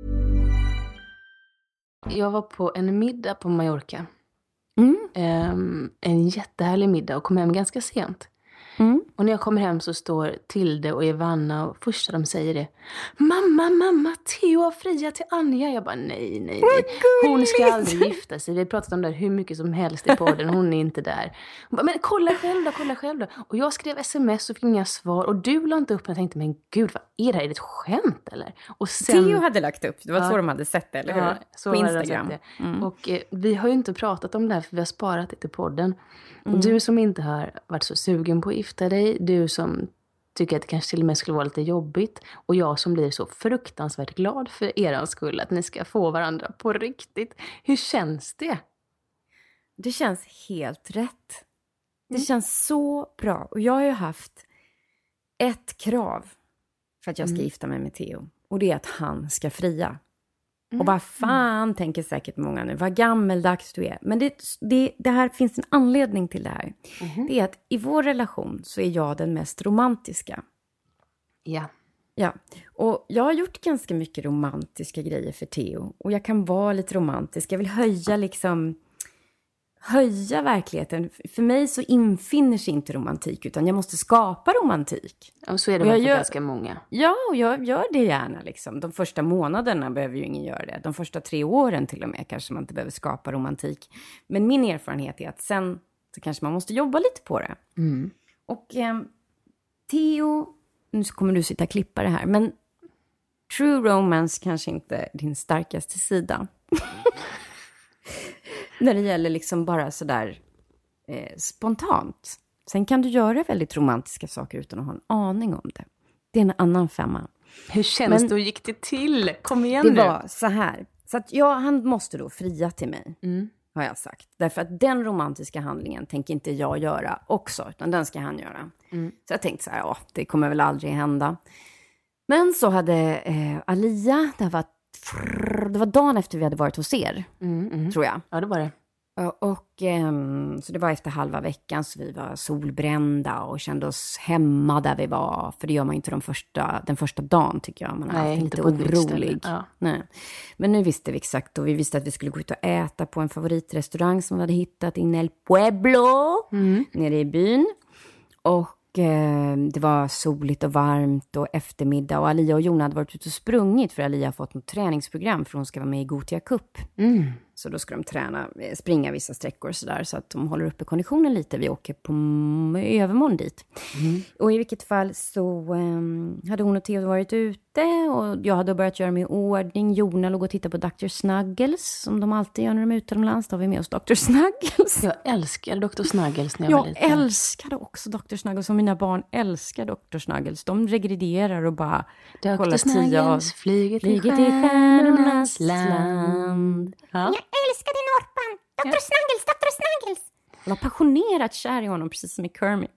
Jag var på en middag på Mallorca. En jättehärlig middag och kom hem ganska sent. Och när jag kommer hem så står Tilde och Evanna och första de säger det: Mamma, Theo har friat till Anja. Jag bara nej. Hon ska aldrig gifta sig. Vi har pratat om det hur mycket som helst i podden. Hon är inte där. Hon bara, men kolla själv då. Och jag skrev sms och fick inga svar. Och du la inte upp. Och jag tänkte, men gud, vad är det här? Är det ett skämt eller? Och sen, Theo hade lagt upp. Det var så de hade sett det, eller hur? Ja, så på Instagram. Och vi har ju inte pratat om det här för vi har sparat det till podden. Du som inte har varit så sugen på att gifta dig, du som tycker att det kanske till och med skulle vara lite jobbigt, och jag som blir så fruktansvärt glad för er skull att ni ska få varandra på riktigt. Hur känns det? Det känns helt rätt. Det känns så bra. Och jag har ju haft ett krav för att jag ska gifta mig med Theo. Och det är att han ska fria. Och vad fan tänker säkert många nu. Vad gammeldags du är. Men det här finns en anledning till det här. Det är att i vår relation så är jag den mest romantiska. Ja. Och jag har gjort ganska mycket romantiska grejer för Theo. Och jag kan vara lite romantisk. Jag vill höja verkligheten. För mig så infinner sig inte romantik, utan jag måste skapa romantik. Och så är det väl för ganska många. Ja, och jag gör det gärna liksom. De första månaderna behöver ju ingen göra det. De första 3 åren till och med kanske man inte behöver skapa romantik. Men min erfarenhet är att sen så kanske man måste jobba lite på det. Och Theo, nu kommer du sitta och klippa det här, men true romance kanske inte är din starkaste sida. När det gäller liksom bara sådär spontant. Sen kan du göra väldigt romantiska saker utan att ha en aning om det. Det är en annan femma. Hur känns det och gick det till? Kom igen nu. Det var så här. Så att han måste då fria till mig. Har jag sagt. Därför att den romantiska handlingen tänker inte jag göra också. Utan den ska han göra. Så jag tänkte så här, det kommer väl aldrig hända. Men så hade Alia, det var dagen efter vi hade varit hos er, tror jag. Ja, det var det. Och så det var efter halva veckan, så vi var solbrända och kände oss hemma där vi var. För det gör man inte den första dagen, tycker jag. Man är alltid lite orolig. Ja. Nej. Men nu visste vi exakt, och vi visste att vi skulle gå ut och äta på en favoritrestaurang som vi hade hittat i El Pueblo, nere i byn. Och det var soligt och varmt och eftermiddag, och Alia och Jona hade varit ute och sprungit, för Alia har fått något träningsprogram för hon ska vara med i Gothia Cup. Så då ska de springa vissa sträckor och sådär, så att de håller uppe konditionen lite. Vi åker på övermorgon dit. Och i vilket fall så hade hon och Theo varit ute, och jag hade börjat göra mig i ordning. Jona låg och tittade på Dr. Snuggles, som de alltid gör när de är utomlands. Då har vi med oss Dr. Snuggles. Jag älskar Dr. Snuggles när jag var liten. Jag älskade också Dr. Snuggles, och mina barn älskar Dr. Snuggles. De regredierar och bara Dr. Snuggles flyger till stjärnornas land. Ja. Jag älskar din orpan. Dr. Snuggles. Jag var passionerat kär i honom, precis som i Kermit.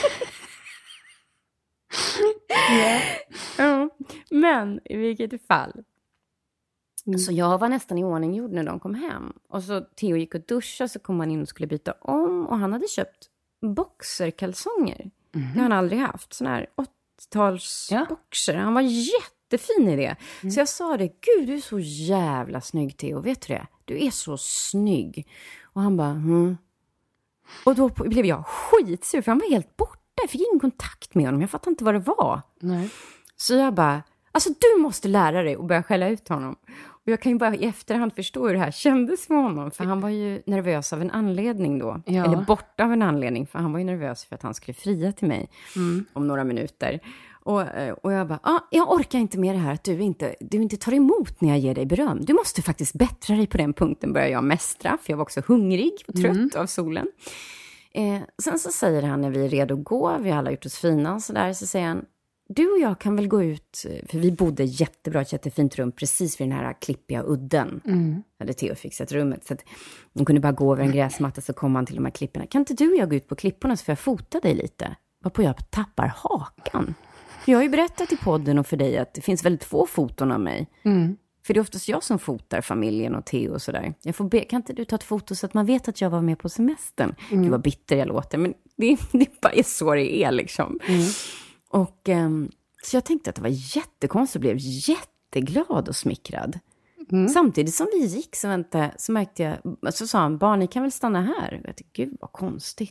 Men i vilket fall. Så jag var nästan i ordning gjord när de kom hem. Och så Theo gick och duschade, så kom han in och skulle byta om. Och han hade köpt boxerkalsonger. Det har han aldrig haft. Såna här 80-talsboxer. Han var jättefin i det. Så jag sa det, gud du är så jävla snygg Theo, vet du det? Du är så snygg. Och han bara, Och då blev jag skitsur, för han var helt borta. Jag fick ingen kontakt med honom, jag fattade inte vad det var. Nej. Så jag bara, alltså du måste lära dig och börja skälla ut honom. Och jag kan ju bara i efterhand förstå hur det här kändes för honom. För han var ju nervös av en anledning då. Ja. Eller borta av en anledning, för han var ju nervös för att han skulle fria till mig om några minuter. Och jag bara, jag orkar inte med det här att du inte tar emot när jag ger dig beröm. Du måste faktiskt bättra dig på den punkten, börjar jag mästra. För jag var också hungrig och trött av solen. Sen så säger han när vi är redo att gå, vi har alla gjort oss fina och sådär, så säger han, du och jag kan väl gå ut, för vi bodde jättebra, ett jättefint rum precis vid den här klippiga udden. Hade Theo fixat rummet, så att de kunde bara gå över en gräsmatta, så kom han till de här klipporna. Kan inte du och jag gå ut på klipporna så får jag fota dig lite? Varpå jag tappar hakan. Jag har ju berättat i podden och för dig att det finns väldigt få foton av mig. För det är oftast jag som fotar familjen och Theo och sådär. Jag får kan inte du ta ett foto så att man vet att jag var med på semestern? Gud vad bitter jag låter, men det bara är så det är liksom. Och så jag tänkte att det var jättekonstigt och blev jätteglad och smickrad. Samtidigt som vi gick så märkte jag, så sa han, barn, ni kan väl stanna här? Jag tänkte, gud vad konstigt.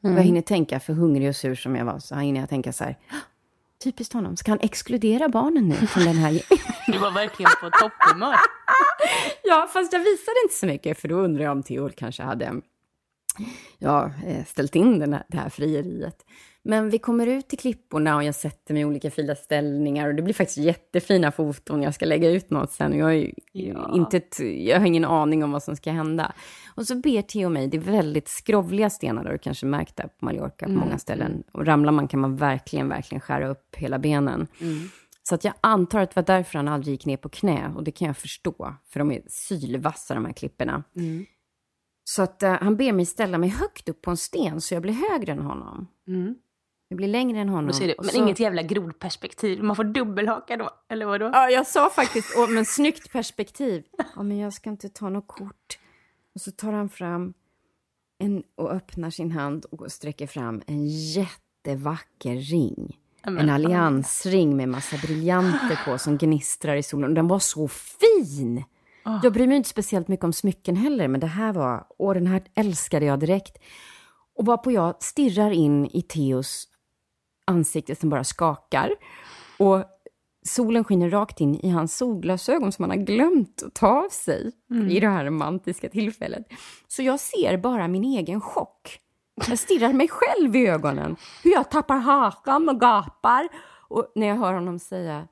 Och jag hinner tänka, för hungrig och sur som jag var, så hinner jag tänka så här, typiskt honom, ska han exkludera barnen nu från den här? Du var verkligen på topphumör. Ja, fast jag visade inte så mycket, för då undrar jag om Theo kanske hade ställt in det här frieriet. Men vi kommer ut till klipporna och jag sätter mig i olika fina ställningar. Och det blir faktiskt jättefina foton. Jag ska lägga ut något sen. Jag har ingen aning om vad som ska hända. Och så ber Theo mig, det är väldigt skrovliga stenar. Där du kanske märkt det på Mallorca på många ställen. Och ramlar man kan man verkligen skära upp hela benen. Så att jag antar att det var därför han aldrig gick ner på knä. Och det kan jag förstå. För de är sylvassa de här klipporna. Så att han ber mig ställa mig högt upp på en sten. Så jag blir högre än honom. Jag blir längre än honom. Men inget jävla grodperspektiv. Man får dubbelhaka då, eller vadå? Ja, jag sa faktiskt, men snyggt perspektiv. Ja, men jag ska inte ta något kort. Och så tar han fram och öppnar sin hand och sträcker fram en jättevacker ring. En alliansring med massa briljanter på som gnistrar i solen. Den var så fin! Jag bryr mig inte speciellt mycket om smycken heller, men det här var, och den här älskade jag direkt. Och varpå jag stirrar in i Theos ansikte som bara skakar. Och solen skiner rakt in i hans solglasögon som han har glömt att ta av sig i det här romantiska tillfället. Så jag ser bara min egen chock. Jag stirrar mig själv i ögonen. Hur jag tappar hakan och gapar. Och när jag hör honom säga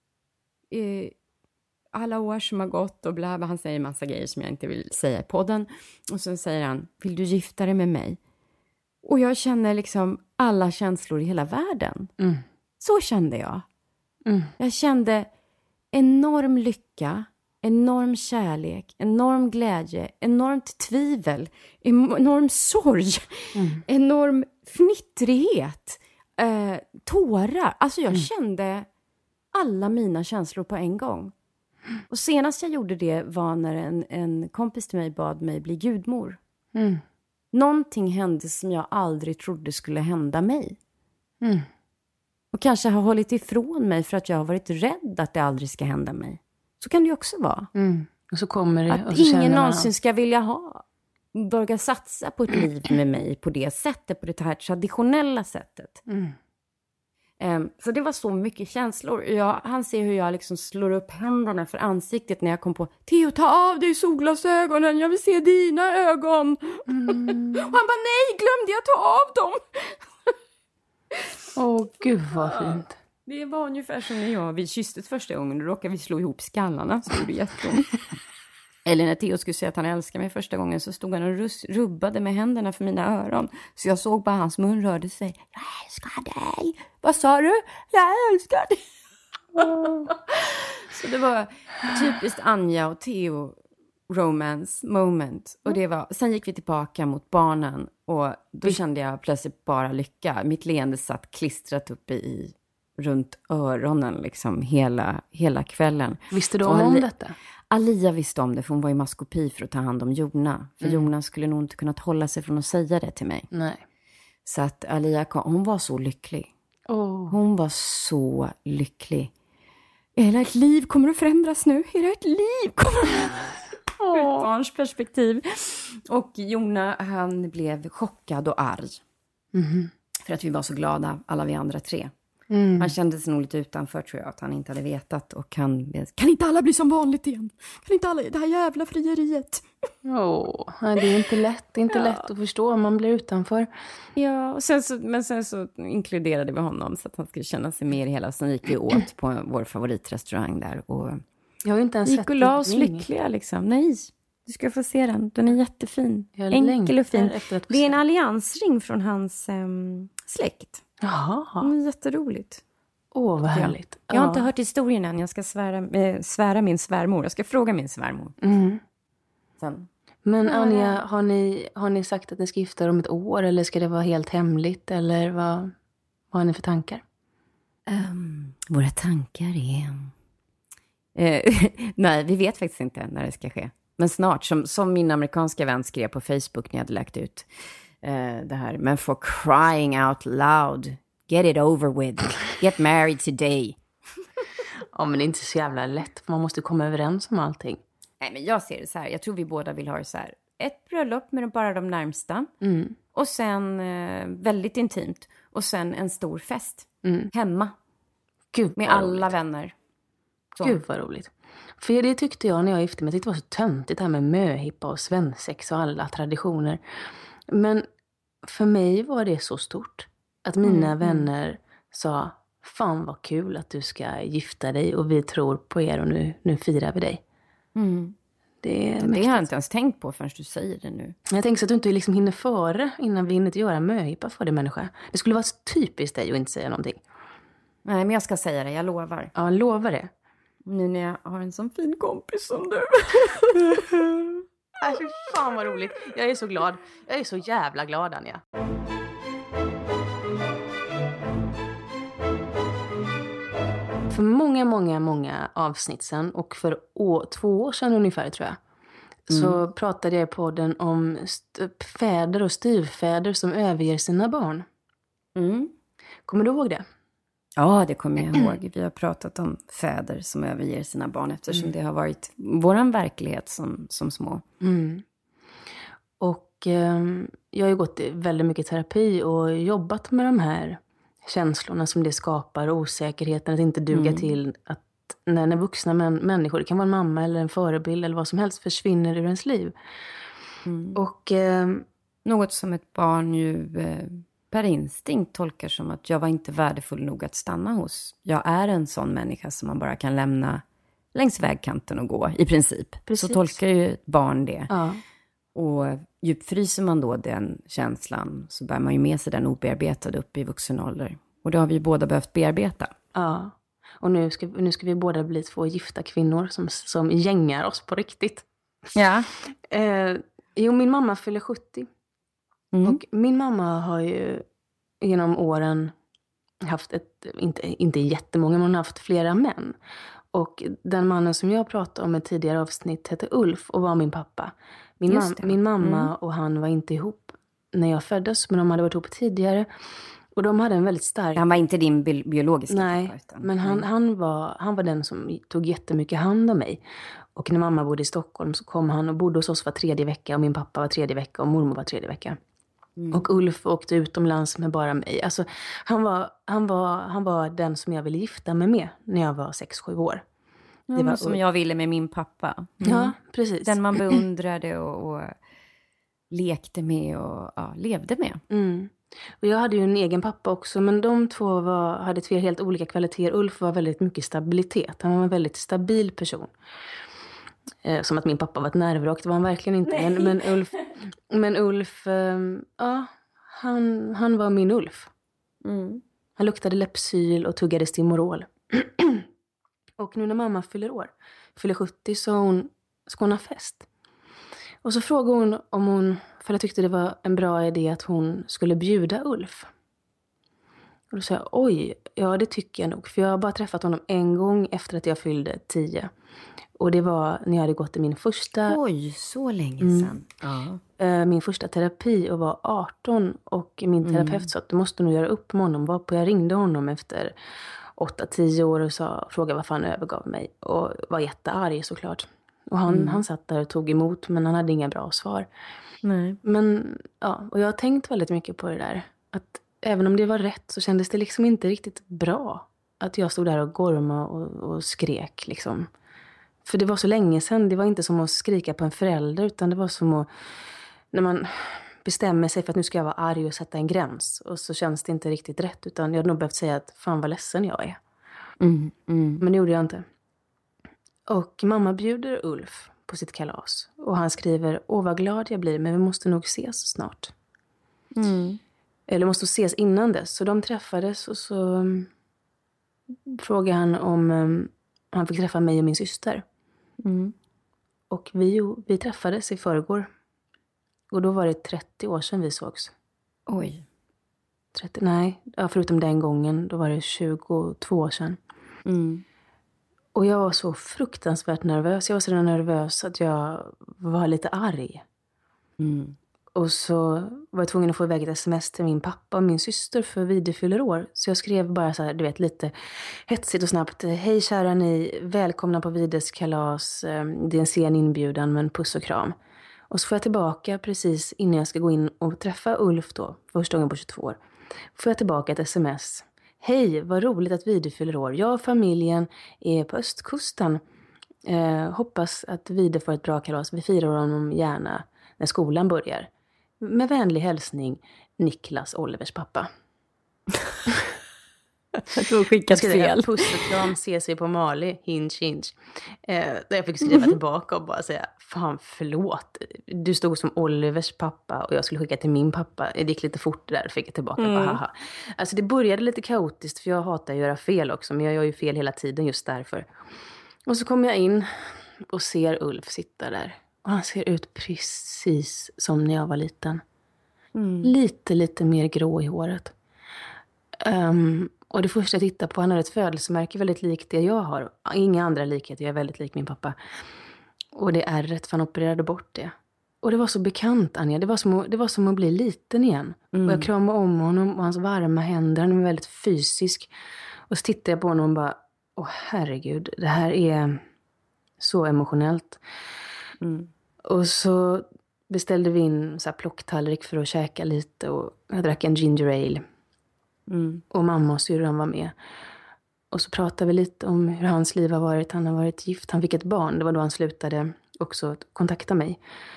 alla år som har gått och bla bla. Han säger en massa grejer som jag inte vill säga i podden. Och sen säger han, vill du gifta dig med mig? Och jag känner liksom alla känslor i hela världen. Så kände jag. Jag kände enorm lycka, enorm kärlek, enorm glädje, enormt tvivel, enorm sorg, enorm fnittrighet, tårar. Alltså jag kände alla mina känslor på en gång. Och senast jag gjorde det var när en kompis till mig bad mig bli gudmor. Någonting hände som jag aldrig trodde skulle hända mig. Och kanske har hållit ifrån mig för att jag har varit rädd att det aldrig ska hända mig. Så kan det ju också vara. Och så kommer det. Att och så ingen någonsin ska vilja börja satsa på ett liv med mig på det sättet. På det här traditionella sättet. Så det var så mycket känslor. Han ser hur jag liksom slår upp händerna för ansiktet när jag kom på Theo, ta av dig solglasögonen, jag vill se dina ögon. Och han bara, nej, glömde jag ta av dem. Gud vad fint. Det var ungefär som när vi kysstes första gången. Då råkade vi slå ihop skallarna, så det jätteont. Eller när Theo skulle säga att han älskar mig första gången, så stod han och rubbade med händerna för mina öron. Så jag såg bara hans mun rörde sig. Jag älskar dig. Vad sa du? Jag älskar dig. Så det var typiskt Anja och Theo romance moment. Och det var, sen gick vi tillbaka mot barnen. Och då kände jag plötsligt bara lycka. Mitt leende satt klistrat uppe runt öronen liksom hela kvällen. Visste du om detta? Alia visste om det, för hon var i maskopi för att ta hand om Jona. För Jona skulle nog inte kunnat hålla sig från att säga det till mig. Nej. Så att Alia hon var så lycklig. Hon var så lycklig. Ert liv kommer att förändras nu. Ert liv kommer att förändras. Ur ett barns perspektiv. Och Jona, han blev chockad och arg. För att vi var så glada, alla vi andra tre. Han kände sig nog lite utanför, tror jag, att han inte hade vetat. Och kan inte alla bli som vanligt igen? Kan inte alla, det här jävla frieriet? Det är inte lätt. Det är inte lätt att förstå om man blir utanför. Ja, och sen så inkluderade vi honom så att han skulle känna sig mer i hela. Sen gick vi åt på vår favoritrestaurang där. Och jag har inte ens gick och la oss lyckliga liksom. Nej, du ska få se den. Den är jättefin. Enkel och fin. Det är en alliansring från hans släkt. Jaha. Det är jätteroligt. Vad härligt. Jag har inte hört historien än. Jag ska svära min svärmor. Jag ska fråga min svärmor. Sen. Men Anja, har ni sagt att ni ska gifta er om ett år? Eller ska det vara helt hemligt? Eller vad har ni för tankar? Våra tankar är... nej, vi vet faktiskt inte när det ska ske. Men snart, som min amerikanska vän skrev på Facebook när jag hade lagt ut det här. Men for crying out loud, get it over with. Get married today. Ja, men det är inte så jävla lätt. Man måste komma överens om allting. Nej, men jag ser det så här. Jag tror vi båda vill ha det så här. Ett bröllop med bara de närmsta. Och sen väldigt intimt. Och sen en stor fest. Hemma. Gud, med alla vänner. Så. Gud vad roligt. För det tyckte jag när jag gifte mig. Jag tyckte det var så töntigt det här med möhippa och svensex och alla traditioner. Men för mig var det så stort. Att mina vänner sa, fan vad kul att du ska gifta dig. Och vi tror på er och nu firar vi dig. Det har jag inte ens tänkt på förrän du säger det nu. Jag tänker så att du inte liksom hinner före innan vi hinner göra möhippa för dig människa. Det skulle vara typiskt dig att inte säga någonting. Nej, men jag ska säga det, jag lovar. Ja, lovar det. Nu när jag har en sån fin kompis som du. Fy fan vad roligt. Jag är så glad. Jag är så jävla glad, Anja. För många avsnitt sedan och för 2 år sedan ungefär tror jag. Så pratade jag i podden om fäder och styvfäder som överger sina barn. Kommer du ihåg det? Ja, det kommer jag ihåg. Vi har pratat om fäder som överger sina barn eftersom det har varit våran verklighet som små. Och jag har ju gått väldigt mycket terapi och jobbat med de här känslorna som det skapar, osäkerheten att inte duga till, att när vuxna människor, det kan vara en mamma eller en förebild eller vad som helst, försvinner ur ens liv. Och något som ett barn ju per instinkt tolkar som att jag var inte värdefull nog att stanna hos. Jag är en sån människa som man bara kan lämna längs vägkanten och gå, i princip. Precis. Så tolkar ju ett barn det. ja. Och djupfryser man då den känslan så bär man ju med sig den obearbetad upp i vuxen ålder. Och det har vi ju båda behövt bearbeta. Ja, och nu ska vi båda bli 2 gifta kvinnor som gängar oss på riktigt. Ja. Min mamma fyller 70. Och min mamma har ju genom åren haft inte jättemånga, men hon har haft flera män. Och den mannen som jag pratade om i tidigare avsnitt hette Ulf och var min pappa. Min mamma och han var inte ihop när jag föddes, men de hade varit ihop tidigare. Och de hade en väldigt stark... Han var inte din biologiska pappa? Utan... Men han var den som tog jättemycket hand om mig. Och när mamma bodde i Stockholm så kom han och bodde hos oss var 3:e vecka. Och min pappa var 3:e vecka och mormor var 3:e vecka. Och Ulf åkte utomlands med bara mig. Alltså, han var den som jag ville gifta mig med när jag var 6-7 år. Det var som jag ville med min pappa. Ja, precis. Den man beundrade och lekte med och levde med. Och jag hade ju en egen pappa också, men de två hade 2 helt olika kvaliteter. Ulf var väldigt mycket stabilitet. Han var en väldigt stabil person. Som att min pappa var ett nervvrak, det var han verkligen inte. Men Ulf, han var min Ulf. Han luktade Lypsyl och tuggade Stimorol. Och nu när mamma fyller 70, så ska hon ha fest. Och så frågade hon om hon, för jag tyckte det var en bra idé att hon skulle bjuda Ulf. Och då sa jag, oj, ja det tycker jag nog. För jag har bara träffat honom en gång efter att jag fyllde 10. Och det var när jag hade gått i min första... Oj, så länge sedan. Min första terapi och var 18. Och min terapeut sa att du måste nog göra upp med honom. Varpå jag ringde honom efter 8-10 år och frågade varför han övergav mig. Och var jättearg såklart. Och han satt där och tog emot, men han hade inga bra svar. Nej. Men ja, och jag har tänkt väldigt mycket på det där. Att även om det var rätt så kändes det liksom inte riktigt bra. Att jag stod där och gormade och skrek liksom. För det var så länge sedan. Det var inte som att skrika på en förälder, utan det var som att när man bestämmer sig för att nu ska jag vara arg och sätta en gräns. Och så känns det inte riktigt rätt, utan jag hade nog behövt säga att fan vad ledsen jag är. Men det gjorde jag inte. Och mamma bjuder Ulf på sitt kalas. Och han skriver, åh vad glad jag blir, men vi måste nog ses snart. Eller måste ses innan dess. Så de träffades och så frågade han om han fick träffa mig och min syster. Och vi träffades i förrgår. Och då var det 30 år sedan vi sågs. Oj. 30, nej, förutom den gången. Då var det 22 år sedan. Och jag var så fruktansvärt nervös. Jag var så nervös att jag var lite arg. Och så var jag tvungen att få iväg ett sms till min pappa och min syster för Vide fyller år. Så jag skrev bara så här, du vet, lite hetsigt och snabbt. Hej kära ni, välkomna på Vides kalas. Det är en sen inbjudan, men puss och kram. Och så får jag tillbaka precis innan jag ska gå in och träffa Ulf då, första gången på 22 år. Får jag tillbaka ett sms. Hej, vad roligt att Vide fyller år. Jag och familjen är på östkusten. Hoppas att Vide får ett bra kalas. Vi firar honom gärna när skolan börjar. Med vänlig hälsning, Niklas, Olivers pappa. Du har skickat fel. Puss och kram, ses vi på Mali, hinge. Där jag fick skriva tillbaka och bara säga, fan förlåt. Du stod som Olivers pappa och jag skulle skicka till min pappa. Det gick lite fort där och fick jag tillbaka. Bara, haha. Alltså det började lite kaotiskt för jag hatar att göra fel också. Men jag gör ju fel hela tiden just därför. Och så kommer jag in och ser Ulf sitta där. Och han ser ut precis som när jag var liten. Lite mer grå i håret. Och det första jag tittar på, han har ett födelsemärke väldigt likt det jag har. Inga andra likheter, jag är väldigt lik min pappa. Och det är rätt för han opererade bort det. Och det var så bekant, Anja. Det var som att bli liten igen. Och jag kramade om honom och hans varma händer. Han är väldigt fysisk. Och så tittar jag på honom och bara, herregud, det här är så emotionellt. Och så beställde vi in så här plocktallrik för att käka lite. Och jag drack en ginger ale. Och mamma och syrran var med. Och så pratade vi lite om hur hans liv har varit. Han har varit gift, han fick ett barn. Det var då han slutade också kontakta mig.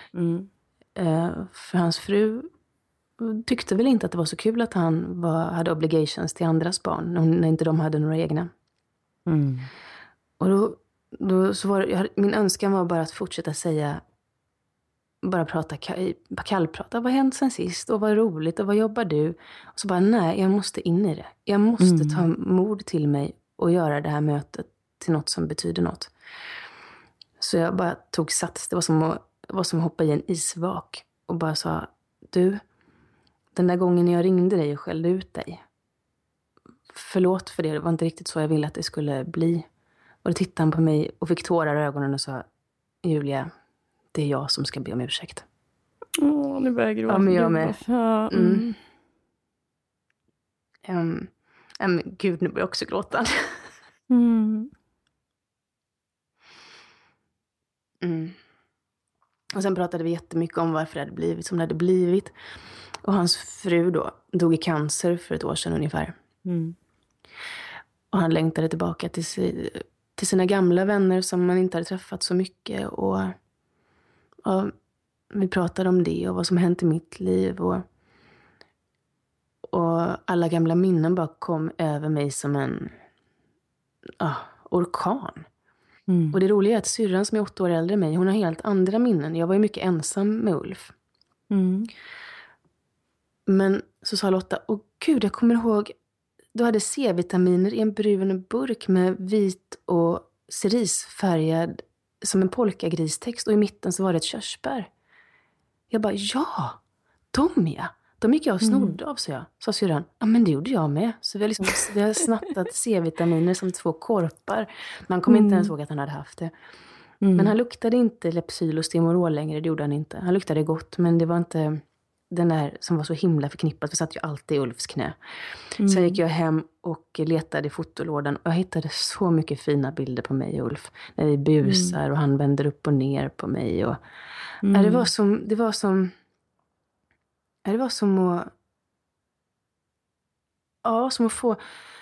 För hans fru tyckte väl inte att det var så kul att han hade obligations till andras barn. När inte de hade några egna. Och då så var min önskan var bara att fortsätta säga, bara kallprata. Vad har hänt sen sist? Och vad roligt? Och vad jobbar du? Och så bara, nej, jag måste in i det. Jag måste ta mod till mig och göra det här mötet till något som betyder något. Så jag bara tog sats. Det var som att hoppa i en isvak. Och bara sa, du, den där gången jag ringde dig och skällde ut dig. Förlåt för det. Det var inte riktigt så jag ville att det skulle bli. Och då tittade han på mig och fick tårar i ögonen och sa, Julia, det är jag som ska be om ursäkt. Nu börjar jag gråta. Ja, men jag med. Men gud, nu börjar jag också gråta. Och sen pratade vi jättemycket om varför det hade blivit som det hade blivit. Och hans fru då dog i cancer för ett år sedan ungefär. Och han längtade tillbaka till sina gamla vänner som man inte hade träffat så mycket. Och vi pratade om det och vad som hänt i mitt liv. Och alla gamla minnen bara kom över mig som en orkan. Och det roliga är att syrran som är 8 år äldre än mig, hon har helt andra minnen. Jag var ju mycket ensam med Ulf. Men så sa Lotta, gud, jag kommer ihåg, du hade C-vitaminer i en brun burk med vit och cerisfärgad som en polkagristext och i mitten så var det ett körsbär. Jag bara, ja, de gick jag och snodde av, så jag. Sa syrran, ja men det gjorde jag med. Så vi har snattat C-vitaminer som 2 korpar. Man kom inte ens ihåg att han hade haft det. Men han luktade inte Lepsyl och Stimorol längre, det gjorde han inte. Han luktade gott, men det var inte den där som var så himla förknippat. Vi satt ju alltid i Ulfs knä. Sen gick jag hem och letade i fotolådan. Och jag hittade så mycket fina bilder på mig och Ulf. När vi busar och han vänder upp och ner på mig. Och, det var som att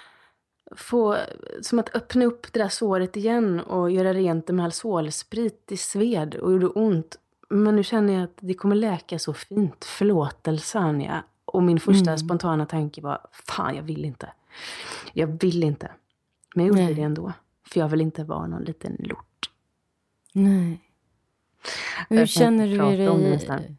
som att öppna upp det där såret igen och göra rent det med alkoholsprit i sved och gjorde ont. Men nu känner jag att det kommer läka så fint. Förlåtelse, Anja. Och min första spontana tanke var, fan, jag vill inte. Men jag gjorde det ändå. För jag vill inte vara någon liten lort. Nej. Hur känner du dig?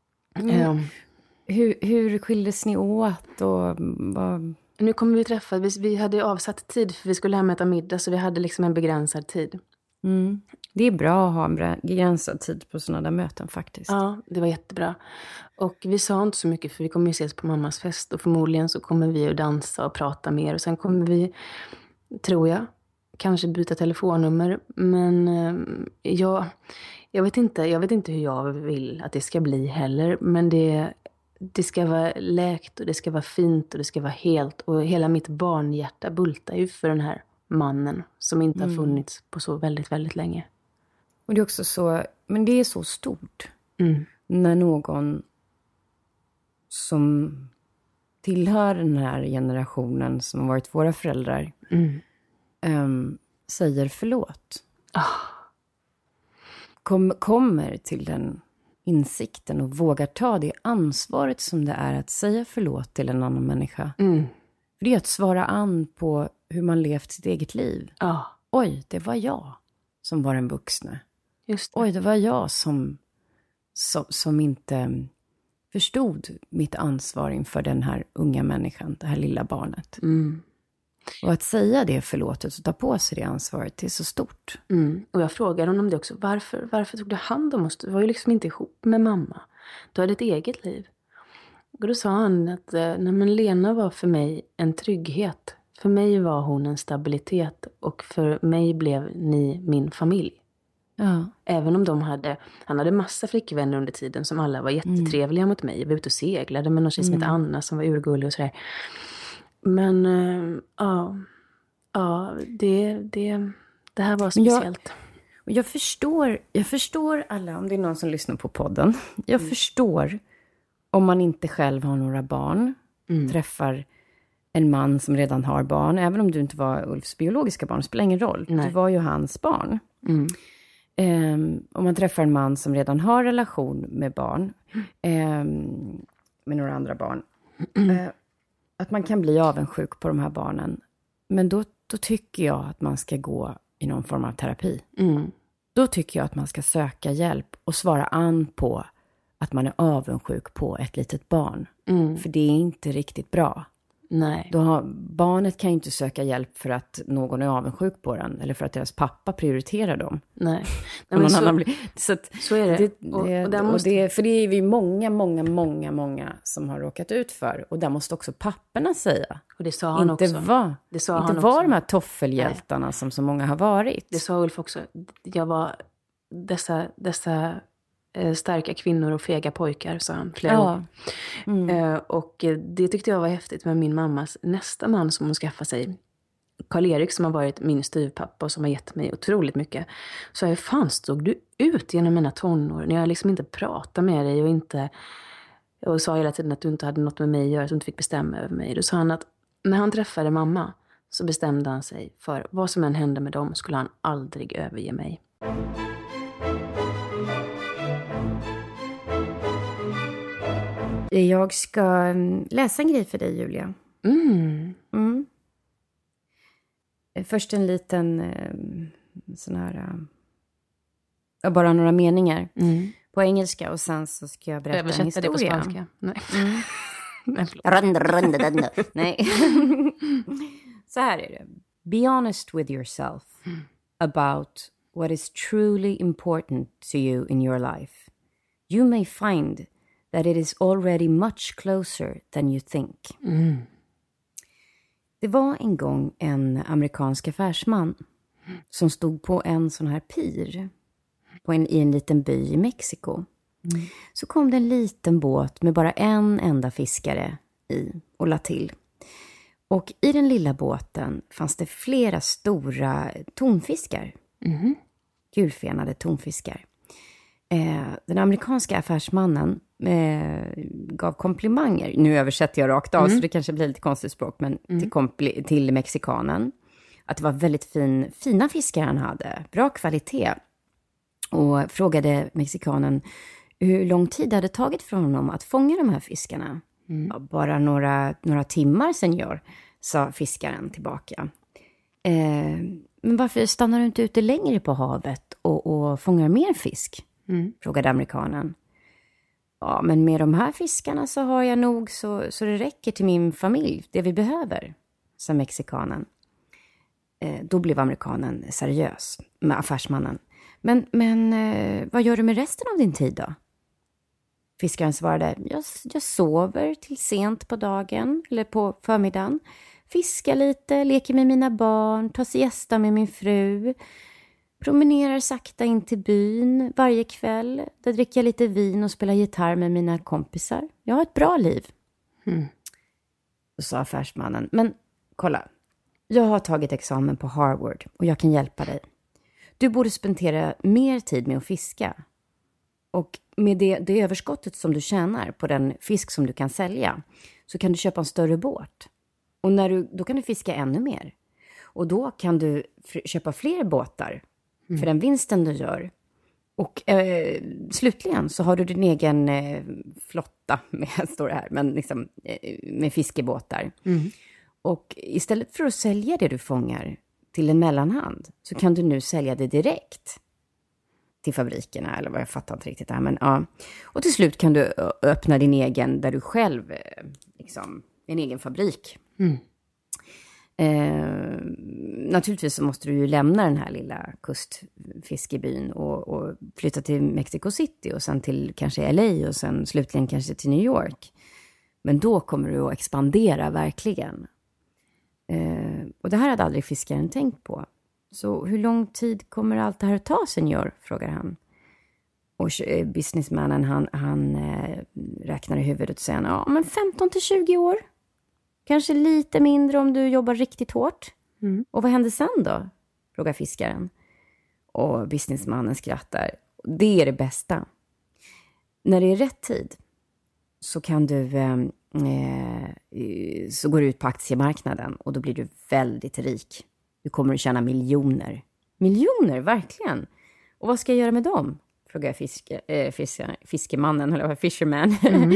Hur skildes ni åt? Och Nu kommer vi träffas. Vi hade avsatt tid för vi skulle hem och äta middag. Så vi hade liksom en begränsad tid. Det är bra att ha en begränsad tid på sådana där möten faktiskt. Ja, det var jättebra. Och vi sa inte så mycket för vi kommer ju ses på mammas fest. Och förmodligen så kommer vi att dansa och prata mer. Och sen kommer vi, tror jag, kanske byta telefonnummer. Men jag vet inte hur jag vill att det ska bli heller. Men det ska vara läkt och det ska vara fint och det ska vara helt. Och hela mitt barnhjärta bultar ju för den här mannen som inte har funnits på så väldigt, väldigt länge. Och det är också så, men det är så stort. När någon som tillhör den här generationen som har varit våra föräldrar säger förlåt. Kommer till den insikten och vågar ta det ansvaret som det är att säga förlåt till en annan människa. För det är att svara an på hur man levt sitt eget liv. Oj, det var jag som var en vuxne. Just det. Oj, det var jag som inte förstod mitt ansvar inför den här unga människan, det här lilla barnet. Och att säga det förlåtet och ta på sig det ansvaret, det är så stort. Och jag frågade honom det också. Varför tog du hand om oss? Du var ju liksom inte ihop med mamma. Du hade ett eget liv. Och då sa han att Lena var för mig en trygghet. För mig var hon en stabilitet. Och för mig blev ni min familj. Ja. Även om han hade massa flickvänner under tiden som alla var jättetrevliga mot mig. Jag var ute och seglade med någon tjej som hette Anna som var urgullig och sådär. Men det här var speciellt. Jag förstår alla, om det är någon som lyssnar på podden. Jag förstår om man inte själv har några barn. Träffar en man som redan har barn. Även om du inte var Ulfs biologiska barn, spelar ingen roll. Nej. Du var ju hans barn. Om man träffar en man som redan har relation med barn. Med några andra barn. Att man kan bli avundsjuk på de här barnen. Men då tycker jag att man ska gå i någon form av terapi. Då tycker jag att man ska söka hjälp och svara an på att man är avundsjuk på ett litet barn. För det är inte riktigt bra. Nej. Barnet kan ju inte söka hjälp för att någon är avundsjuk på den. Eller för att deras pappa prioriterar dem. Nej. Så är det. För det är vi många som har råkat ut för. Och där måste också papporna säga. Och det sa han också. Inte var de här toffelhjältarna som så många har varit. Det sa Ulf också. Jag var dessa starka kvinnor och fega pojkar, sa han flera år. Och det tyckte jag var häftigt med min mammas nästa man som hon skaffade sig. Karl-Erik, som har varit min styvpappa och som har gett mig otroligt mycket. Så hur fan stod du ut genom mina tonår när jag liksom inte pratade med dig och sa hela tiden att du inte hade något med mig att göra, att du inte fick bestämma över mig. Då sa han att när han träffade mamma så bestämde han sig för vad som än hände med dem skulle han aldrig överge mig. Jag ska läsa en grej för dig, Julia. Först en liten sån här... bara några meningar på engelska. Och sen så ska jag berätta en historia. Det på spanska. Nej. Nej. Så här är det. Be honest with yourself about what is truly important to you in your life. You may find that it is already much closer than you think. Det var en gång en amerikansk affärsman som stod på en sån här pir i en liten by i Mexiko. Så kom det en liten båt med bara en enda fiskare i och la till. Och i den lilla båten fanns det flera stora tonfiskar. Gulfenade tonfiskar. Den amerikanska affärsmannen gav komplimanger. Nu översätter jag rakt av så det kanske blir lite konstigt språk. Men till mexikanen. Att det var väldigt fina fiskar han hade. Bra kvalitet. Och frågade mexikanen hur lång tid det hade tagit för honom att fånga de här fiskarna. Ja, bara några timmar, senor, sa fiskaren tillbaka. Men varför stannar du inte ute längre på havet och fångar mer fisk? Frågade amerikanen. Ja, men med de här fiskarna så har jag nog så det räcker till min familj, det vi behöver, sa mexikanen. Då blev amerikanen seriös med affärsmannen. Men vad gör du med resten av din tid då? Fiskaren svarade, jag sover till sent på dagen eller på förmiddagen. Fiskar lite, leker med mina barn, tar siesta med min fru. Promenerar sakta in till byn varje kväll. Där dricker jag lite vin och spelar gitarr med mina kompisar. Jag har ett bra liv. Då sa affärsmannen, men kolla. Jag har tagit examen på Harvard och jag kan hjälpa dig. Du borde spendera mer tid med att fiska. Och med det överskottet som du tjänar på den fisk som du kan sälja, så kan du köpa en större båt. Och då kan du fiska ännu mer. Och då kan du köpa fler båtar för den vinsten du gör. Och slutligen så har du din egen flotta med, står det här, men liksom, med fiskebåtar. Och istället för att sälja det du fångar till en mellanhand, så kan du nu sälja det direkt till fabrikerna, eller vad, jag fattar inte riktigt det här, men ja. Och till slut kan du öppna din egen, där du själv, liksom, en egen fabrik. Naturligtvis så måste du ju lämna den här lilla kustfiskebyn och flytta till Mexico City och sen till kanske LA och sen slutligen kanske till New York. Men då kommer du att expandera verkligen. Och det här hade aldrig fiskaren tänkt på. Så hur lång tid kommer allt det här att ta, senior? Frågar han. Och businessmannen han räknar i huvudet och säger, ja, men 15-20 år. Kanske lite mindre om du jobbar riktigt hårt. Och vad händer sen då? Frågar fiskaren. Och businessmannen skrattar. Det är det bästa. När det är rätt tid så kan du så går du ut på aktiemarknaden och då blir du väldigt rik. Du kommer att tjäna miljoner. Miljoner, verkligen. Och vad ska jag göra med dem? Frågar fiskemannen, eller fisherman.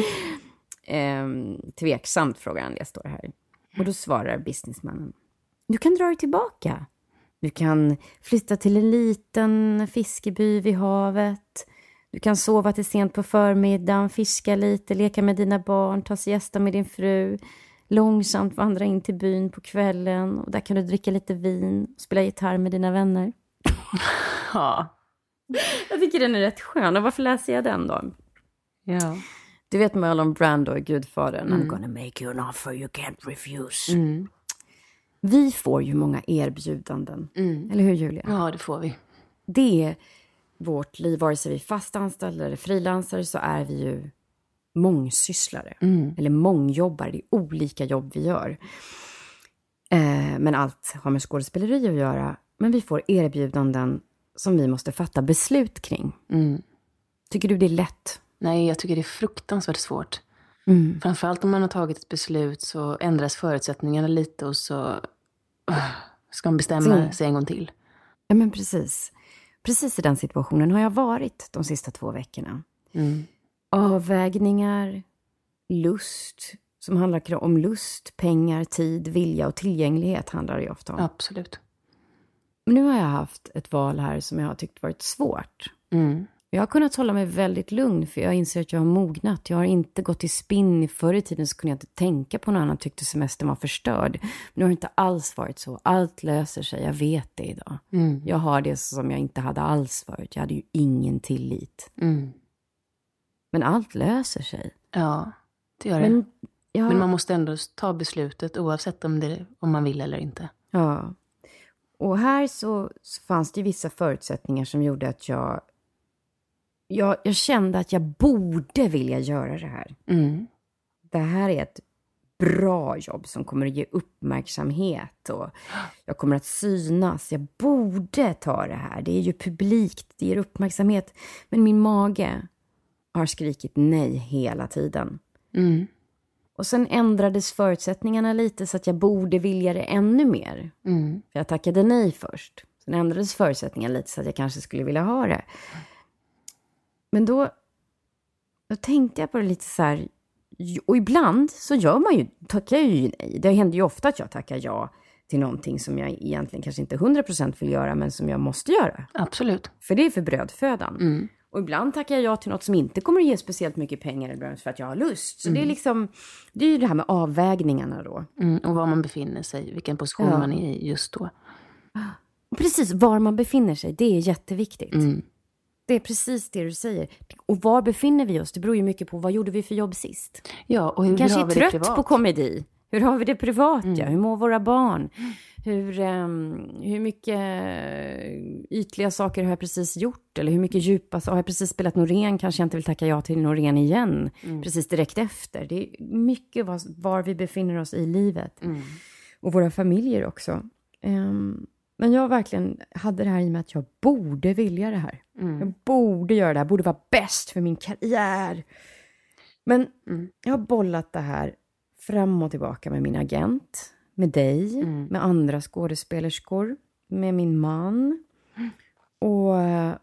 Tveksamt frågar han, det står här. Och då svarar businessmannen: du kan dra dig tillbaka. Du kan flytta till en liten fiskeby vid havet. Du kan sova till sent på förmiddagen, fiska lite, leka med dina barn, ta siesta med din fru. Långsamt vandra in till byn på kvällen. Och där kan du dricka lite vin, spela gitarr med dina vänner. Ja. Jag tycker den är rätt skön. Och varför läser jag den då? Ja. Du vet Marlon Brando i Gudfadern. I'm gonna make you an offer you can't refuse. Vi får ju många erbjudanden. Eller hur, Julia? Ja, det får vi. Det är vårt liv. Vare sig vi är fastanställda eller frilansare, så är vi ju mångsysslare. Eller mångjobbare. Det är olika jobb vi gör. Men allt har med skådespeleri att göra. Men vi får erbjudanden som vi måste fatta beslut kring. Tycker du det är lätt? Nej, jag tycker det är fruktansvärt svårt. Framförallt om man har tagit ett beslut så ändras förutsättningarna lite och så ska man bestämma sig en gång till. Ja, men precis. Precis i den situationen har jag varit de sista 2 veckorna. Avvägningar, lust, som handlar om lust, pengar, tid, vilja och tillgänglighet handlar det ju ofta om. Absolut. Men nu har jag haft ett val här som jag har tyckt varit svårt. Jag har kunnat hålla mig väldigt lugn, för jag inser att jag har mognat. Jag har inte gått i spinn. Förr i tiden så kunde jag inte tänka på något annat, tyckte semestern var förstörd. Men nu har det inte alls varit så. Allt löser sig, jag vet det idag. Jag har det som jag inte hade alls förut. Jag hade ju ingen tillit. Men allt löser sig. Ja, det gör det. Men man måste ändå ta beslutet oavsett om man vill eller inte. Ja. Och här så fanns det vissa förutsättningar som gjorde att jag kände att jag borde vilja göra det här. Det här är ett bra jobb som kommer att ge uppmärksamhet och jag kommer att synas. Jag borde ta det här. Det är ju publikt, det ger uppmärksamhet. Men min mage har skrikit nej hela tiden. Och sen ändrades förutsättningarna lite så att jag borde vilja det ännu mer. För jag tackade nej först. Sen ändrades förutsättningarna lite så att jag kanske skulle vilja ha det. Men då tänkte jag på det lite så här. Och ibland så tackar jag ju nej. Det händer ju ofta att jag tackar ja till någonting som jag egentligen kanske inte 100% vill göra, men som jag måste göra. Absolut. För det är för brödfödan. Och ibland tackar jag ja till något som inte kommer att ge speciellt mycket pengar eller för att jag har lust. Så det är liksom, det är ju det här med avvägningarna då. Och var man befinner sig, vilken position man är i just då. Precis, var man befinner sig, det är jätteviktigt. Det är precis det du säger. Och var befinner vi oss? Det beror ju mycket på vad gjorde vi för jobb sist. Ja, och hur kanske har vi är det trött privat? På komedi. Hur har vi det privat? Ja? Hur mår våra barn? Hur mycket ytliga saker har jag precis gjort? Eller hur mycket djupa saker? Har jag precis spelat Norén? Kanske jag inte vill tacka ja till Norén igen. Precis direkt efter. Det är mycket var vi befinner oss i livet. Och våra familjer också. Men jag verkligen hade det här i mig att jag borde vilja det här. Jag borde göra det här, borde vara bäst för min karriär. Men jag har bollat det här fram och tillbaka med min agent, med dig, med andra skådespelerskor, med min man. Och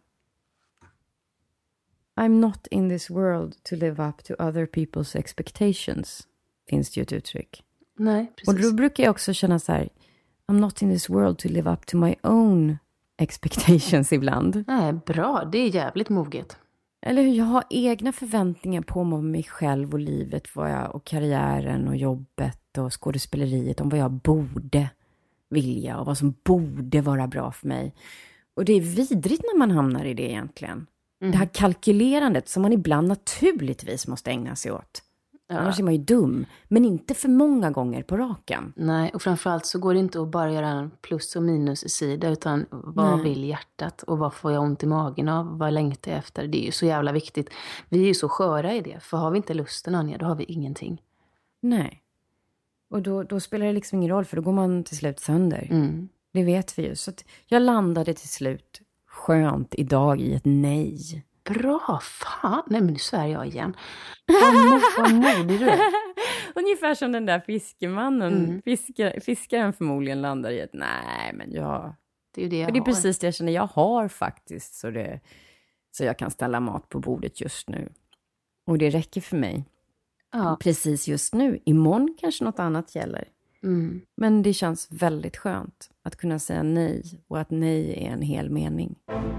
I'm not in this world to live up to other people's expectations, finns det ju ett uttryck. Nej, precis. Och då brukar jag också känna så här, I'm not in this world to live up to my own expectations ibland. Nej, bra. Det är jävligt moget. Eller hur, jag har egna förväntningar på mig själv och livet, och karriären och jobbet och skådespeleriet, om vad jag borde vilja och vad som borde vara bra för mig. Och det är vidrigt när man hamnar i det egentligen. Det här kalkylerandet som man ibland naturligtvis måste ägna sig åt. Ja. Annars är man ju dum. Men inte för många gånger på raken. Nej, och framförallt så går det inte att bara göra en plus- och minus-sida. Utan vad vill hjärtat? Och vad får jag ont i magen av? Vad längtar jag efter? Det är ju så jävla viktigt. Vi är ju så sköra i det. För har vi inte lusten, Anja, då har vi ingenting. Nej. Och då spelar det liksom ingen roll. För då går man till slut sönder. Det vet vi ju. Så att jag landade till slut skönt idag i ett nej. Bra, fan. Nej, men nu svär jag igen. Vad modig du är. Ungefär som den där fiskemannen. Fiskaren förmodligen landar i ett nej, men jag... Det är ju det jag för det är har. precis det jag känner. Jag har faktiskt så jag kan ställa mat på bordet just nu. Och det räcker för mig. Ja. Precis just nu. Imorgon kanske något annat gäller. Men det känns väldigt skönt att kunna säga nej. Och att nej är en hel mening.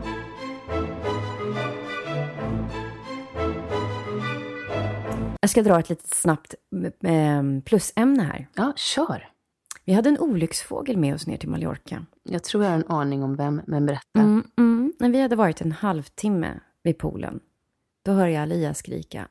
Jag ska dra ett litet snabbt plusämne här. Ja, kör. Vi hade en olycksfågel med oss ner till Mallorca. Jag tror jag har en aning om vem, men berätta. När vi hade varit en halvtimme vid poolen, då hör jag Alia skrika,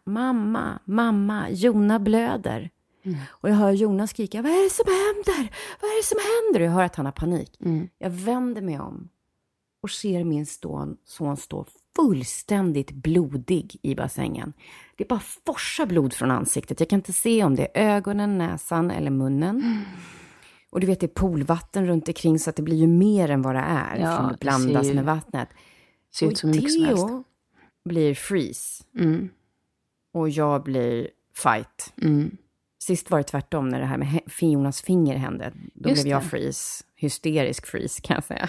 mamma, Jona blöder. Och jag hör Jona skrika, vad är det som händer? Och jag hör att han har panik. Jag vänder mig om och ser min son stå fullständigt blodig i bassängen. Det är bara forsar blod från ansiktet. Jag kan inte se om det är ögonen, näsan eller munnen. Och du vet, det är poolvatten runt omkring så att det blir ju mer än vad det är. Ja, som det blandas med vattnet. Ser ut som mycket som helst. Theo blir freeze. Och jag blir fight. Sist var det tvärtom när det här med Jonas finger hände. Då Just blev jag det. freeze. Hysterisk freeze kan jag säga.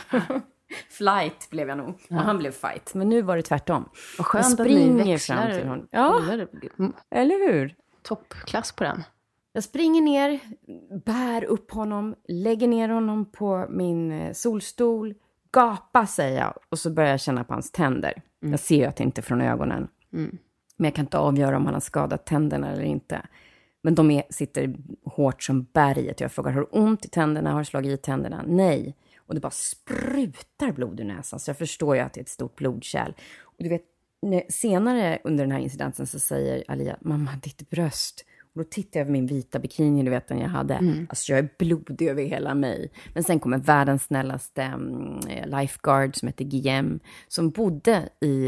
Flight blev jag nog. Och han blev fight. Men nu var det tvärtom. Och skönt jag att ni springer växlar. fram till honom. Ja, eller hur? Toppklass på den. Jag springer ner, bär upp honom, lägger ner honom på min solstol. Gapa, säger jag. Och så börjar jag känna på hans tänder. Jag ser ju att det inte är från ögonen. Men jag kan inte avgöra om han har skadat tänderna eller inte. Men de sitter hårt som berget. Jag frågar, har du ont i tänderna? Har du slagit i tänderna? Nej. Och det bara sprutar blod ur näsan. Så jag förstår ju att det är ett stort blodkärl. Och du vet, senare under den här incidenten så säger Alia, mamma, ditt bröst. Och då tittar jag över min vita bikini, du vet den jag hade. Alltså jag är blodig över hela mig. Men sen kommer världens snällaste lifeguard som heter Guillem. Som bodde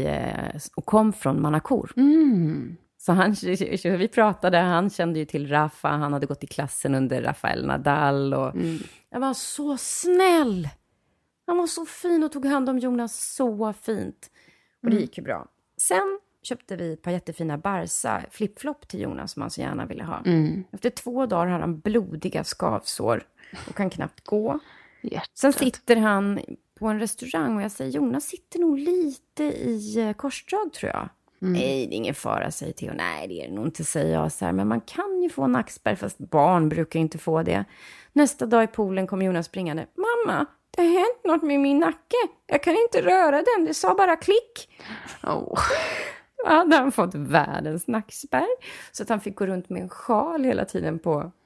och kom från Manacor. Så vi pratade, han kände ju till Rafa. Han hade gått i klassen under Rafael Nadal. Och jag var så snäll. Han var så fin och tog hand om Jonas så fint. Och det gick ju bra. Sen köpte vi ett par jättefina Barca flipflop till Jonas som han så gärna ville ha. Efter 2 dagar har han blodiga skavsår och kan knappt gå. Sen sitter han på en restaurang och jag säger, Jonas sitter nog lite i korsdrag tror jag. Nej, det är ingen fara, säger Theo. Nej, det är det nog inte, säger jag så här. Men man kan ju få nackspärr, fast barn brukar inte få det. Nästa dag i poolen kom Jonas springande. Mamma, det har hänt något med min nacke. Jag kan inte röra den, det sa bara klick. Då hade han fått världens nackspärr. Så att han fick gå runt med en sjal hela tiden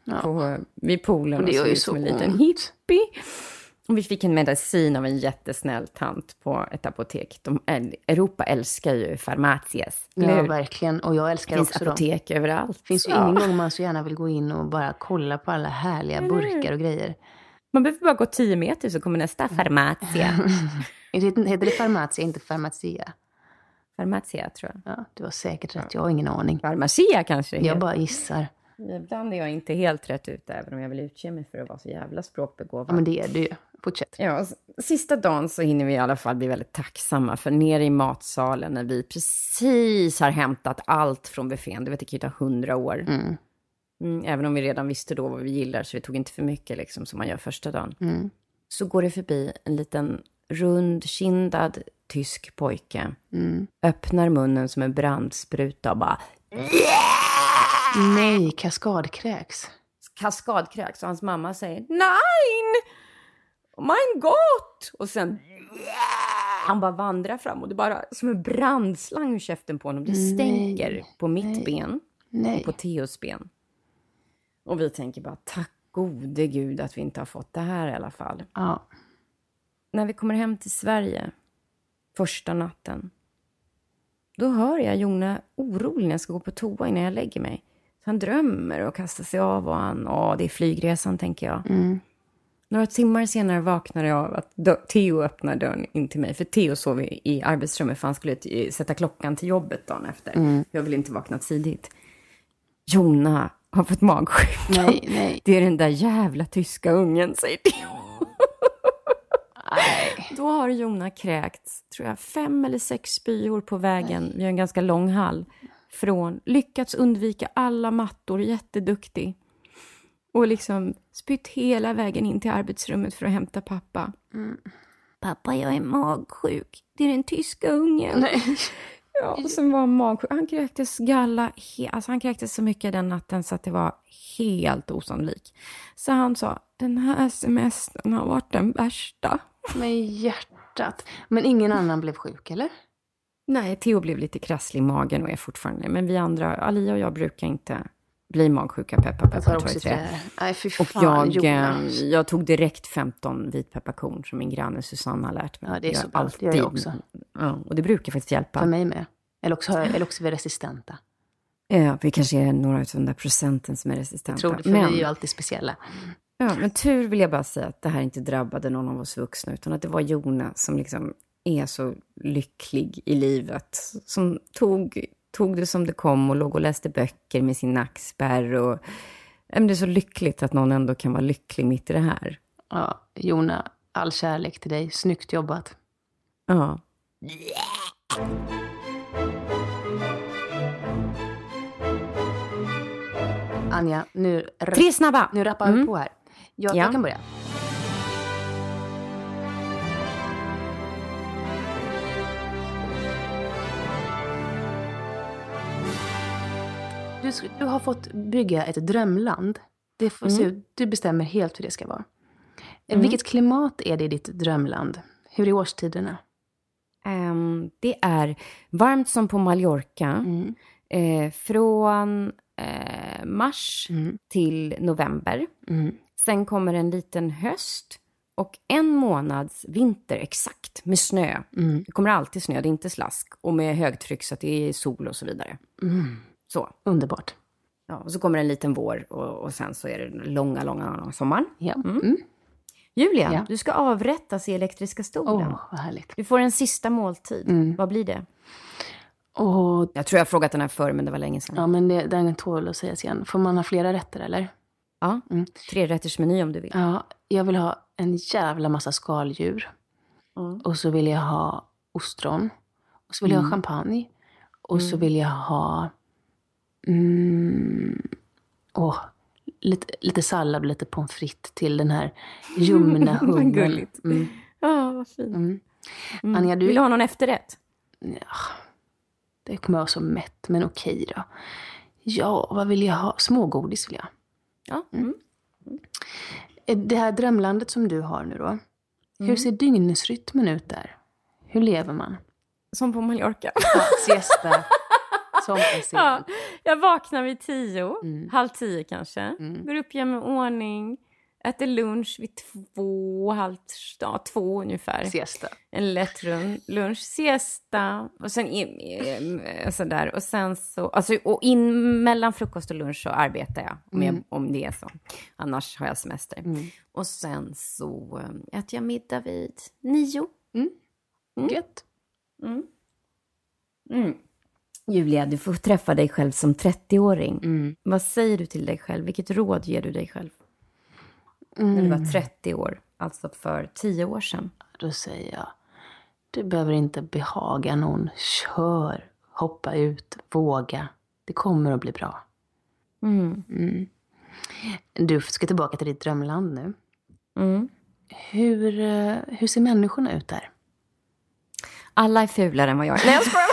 vid poolen. Och det är ju så som en liten hippie. Och vi fick en medicin av en jättesnäll tant på ett apotek. Europa älskar ju farmacias. Ja, verkligen. Och jag älskar också dem. Det finns apotek överallt. Det finns ju ingen gång man så gärna vill gå in och bara kolla på alla härliga burkar och grejer. Man behöver bara gå 10 meter så kommer nästa farmacia. Heter det farmacia, inte farmacia? Farmacia, tror jag. Ja, det var säkert rätt. Jag har ingen aning. Farmacia kanske. Jag bara gissar. Ibland är jag inte helt rätt ute, även om jag vill utge mig för att vara så jävla språkbegåvad. Ja, men det är det ju. Fortsätt. Ja, sista dagen så hinner vi i alla fall bli väldigt tacksamma. För nere i matsalen när vi precis har hämtat allt från buffén. Du vet, det kan ju ta 100 år. Även om vi redan visste då vad vi gillar, så vi tog inte för mycket liksom, som man gör första dagen. Så går det förbi en liten rundkindad tysk pojke. Öppnar munnen som en brandspruta och bara... Nej, kaskadkräks. Kaskadkräks. Och hans mamma säger nej! Mein Gott! Och sen han bara vandrar fram och det bara som en brandslang ur käften på honom. Det stänker på mitt ben och på Theos ben. Och vi tänker bara, tack gode gud att vi inte har fått det här i alla fall. Ja. När vi kommer hem till Sverige första natten, då hör jag Jona orolig när jag ska gå på toa innan jag lägger mig. Så han drömmer och kastar sig av och det är flygresan, tänker jag. Några timmar senare vaknar jag av att Theo öppnar dörren in till mig. För Theo sov i arbetsrummet för han skulle sätta klockan till jobbet dagen efter. Jag vill inte vakna tidigt. Jona har fått magsjuka. Nej. Det är den där jävla tyska ungen, säger Theo. Då har Jona kräkts, tror jag, 5 eller 6 spyor på vägen. Vi har en ganska lång hall. Lyckats undvika alla mattor, jätteduktig. Och liksom spytt hela vägen in till arbetsrummet för att hämta pappa. Pappa, jag är magsjuk. Det är den tyska ungen. Nej. Ja, och sen var han magsjuk. Han kräktes galla. Alltså han kräktes så mycket den natten så att det var helt osannolikt. Så han sa, den här semestern har varit den värsta. Med hjärtat. Men ingen annan blev sjuk, eller? Nej, Theo blev lite krasslig i magen och är fortfarande. Men vi andra, Alia och jag, brukar inte bli magsjuka. Peppar. Nej, fy fan, och jag tog direkt 15 vitpepparkorn som min granne Susanna har lärt mig. Ja, det är så bra. Det gör jag också. Ja, och det brukar faktiskt hjälpa. För mig med. Eller också är vi resistenta. Ja, vi kanske är några av de där procenten som är resistenta. Jag tror det, för vi är ju alltid speciella. Ja, men tur vill jag bara säga att det här inte drabbade någon av oss vuxna, utan att det var Jona som liksom är så lycklig i livet. Som tog det som det kom och låg och läste böcker med sin nackspärr. Och det är så lyckligt att någon ändå kan vara lycklig mitt i det här. Ja, Jona, all kärlek till dig. Snyggt jobbat. Ja. Anja, nu 3 snabba. Nu rappar vi på här. Jag kan börja. Du har fått bygga ett drömland. Det får se ut, du bestämmer helt hur det ska vara. Vilket klimat är det i ditt drömland? Hur är årstiderna? Det är varmt som på Mallorca. Från mars till november. Sen kommer en liten höst och 1 månads vinter exakt med snö. Det kommer alltid snö, det är inte slask. Och med högtryck så att det är sol och så vidare. Så. Underbart. Ja, och så kommer en liten vår och sen så är det långa sommaren. Ja. Julia, du ska avrättas i elektriska stolen. Vad härligt. Du får en sista måltid. Vad blir det? Jag tror jag har frågat den här förr, men det var länge sedan. Ja, men den tål att sägas igen. Får man ha flera rätter, eller? Ja, 3-rättersmeny om du vill. Ja, jag vill ha en jävla massa skaldjur. Och så vill jag ha ostron. Och så vill jag ha champagne. Och så vill jag ha... lite sallad, lite pommes frites till den här ljumna hummen. Gulligt. Ja, vad fint. Anja, vill du ha någon efterrätt? Ja, det kommer jag vara så mätt, men okej då. Ja, vad vill jag ha? Smågodis vill jag. Ja. Det här drömlandet som du har nu då. Hur ser dygnsrytmen ut där? Hur lever man? Som på Mallorca. Ja, siesta. Ja, jag vaknar vid 10, 9:30 kanske. Går upp, gör med ordning. Äter lunch vid 2 ungefär. Siesta. En lätt lunch, siesta. Och sen sådär. Och sen så, alltså, och in mellan frukost och lunch så arbetar jag. Om det är så. Annars har jag semester. Och sen så äter jag middag vid 9. Gött. Julia, du får träffa dig själv som 30-åring. Vad säger du till dig själv? Vilket råd ger du dig själv? När du var 30 år, alltså för 10 år sedan. Då säger jag, du behöver inte behaga någon. Kör, hoppa ut, våga. Det kommer att bli bra. Du ska tillbaka till ditt drömland nu. Hur ser människorna ut där? Alla är fulare än vad jag är. Nej, jag skojar.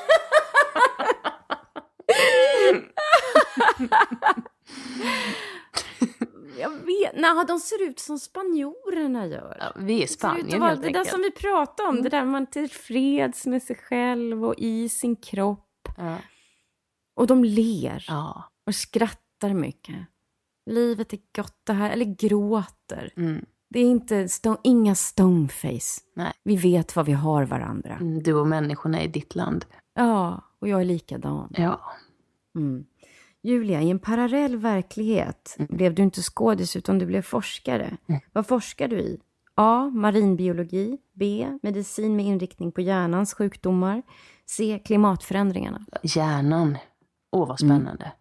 Jag vet. Nej, de ser ut som spanjorerna gör. Ja, vi är Spanien helt det enkelt. där som vi pratade om. Det där man tillfreds med sig själv och i sin kropp. Ja. Och de ler. Ja. Och skrattar mycket. Livet är gott det här. Eller gråter. Det är inte inga stoneface. Nej. Vi vet vad vi har varandra. Du och människorna i ditt land. Ja, och jag är likadan. Ja. Julia, i en parallell verklighet blev du inte skådis utan du blev forskare. Vad forskar du i? A. Marinbiologi. B. Medicin med inriktning på hjärnans sjukdomar. C. Klimatförändringarna. Hjärnan. Åh, vad spännande.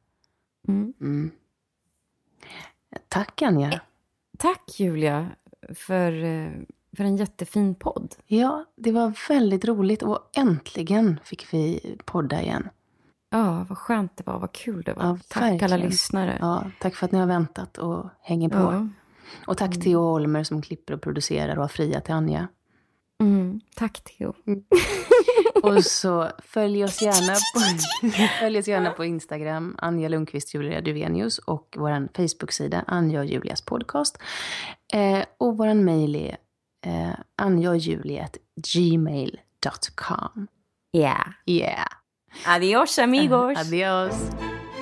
Tack, Anja. Tack, Julia, för en jättefin podd. Ja, det var väldigt roligt och äntligen fick vi podda igen. Ja, vad skönt det var, vad kul det var. Ja, tack verkligen. alla lyssnare. Ja, tack för att ni har väntat och hänger på. Ja. Och tack Theo Holmer som klipper och producerar och har fria till Anja. Tack Theo. Och så följ oss gärna på Instagram, Anja Lundqvist, Julia Duvenius, och vår Facebook-sida Anja och Julias podcast. Och vår mejl är anjaojulia@gmail.com. Yeah. Adios amigos. Adios.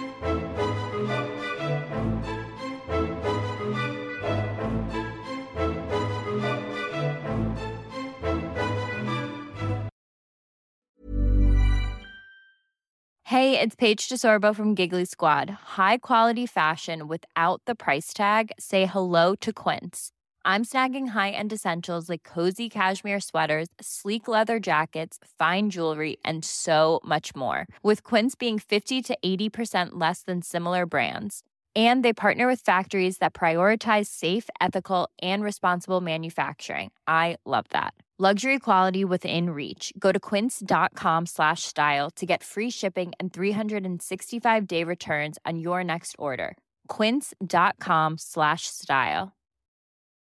Hey, it's Paige DeSorbo from Giggly Squad. High quality fashion without the price tag. Say hello to Quince. I'm snagging high-end essentials like cozy cashmere sweaters, sleek leather jackets, fine jewelry, and so much more. With Quince being 50 to 80% less than similar brands. And they partner with factories that prioritize safe, ethical, and responsible manufacturing. I love that. Luxury quality within reach. Go to quince.com/style to get free shipping and 365-day returns on your next order. Quince.com/style.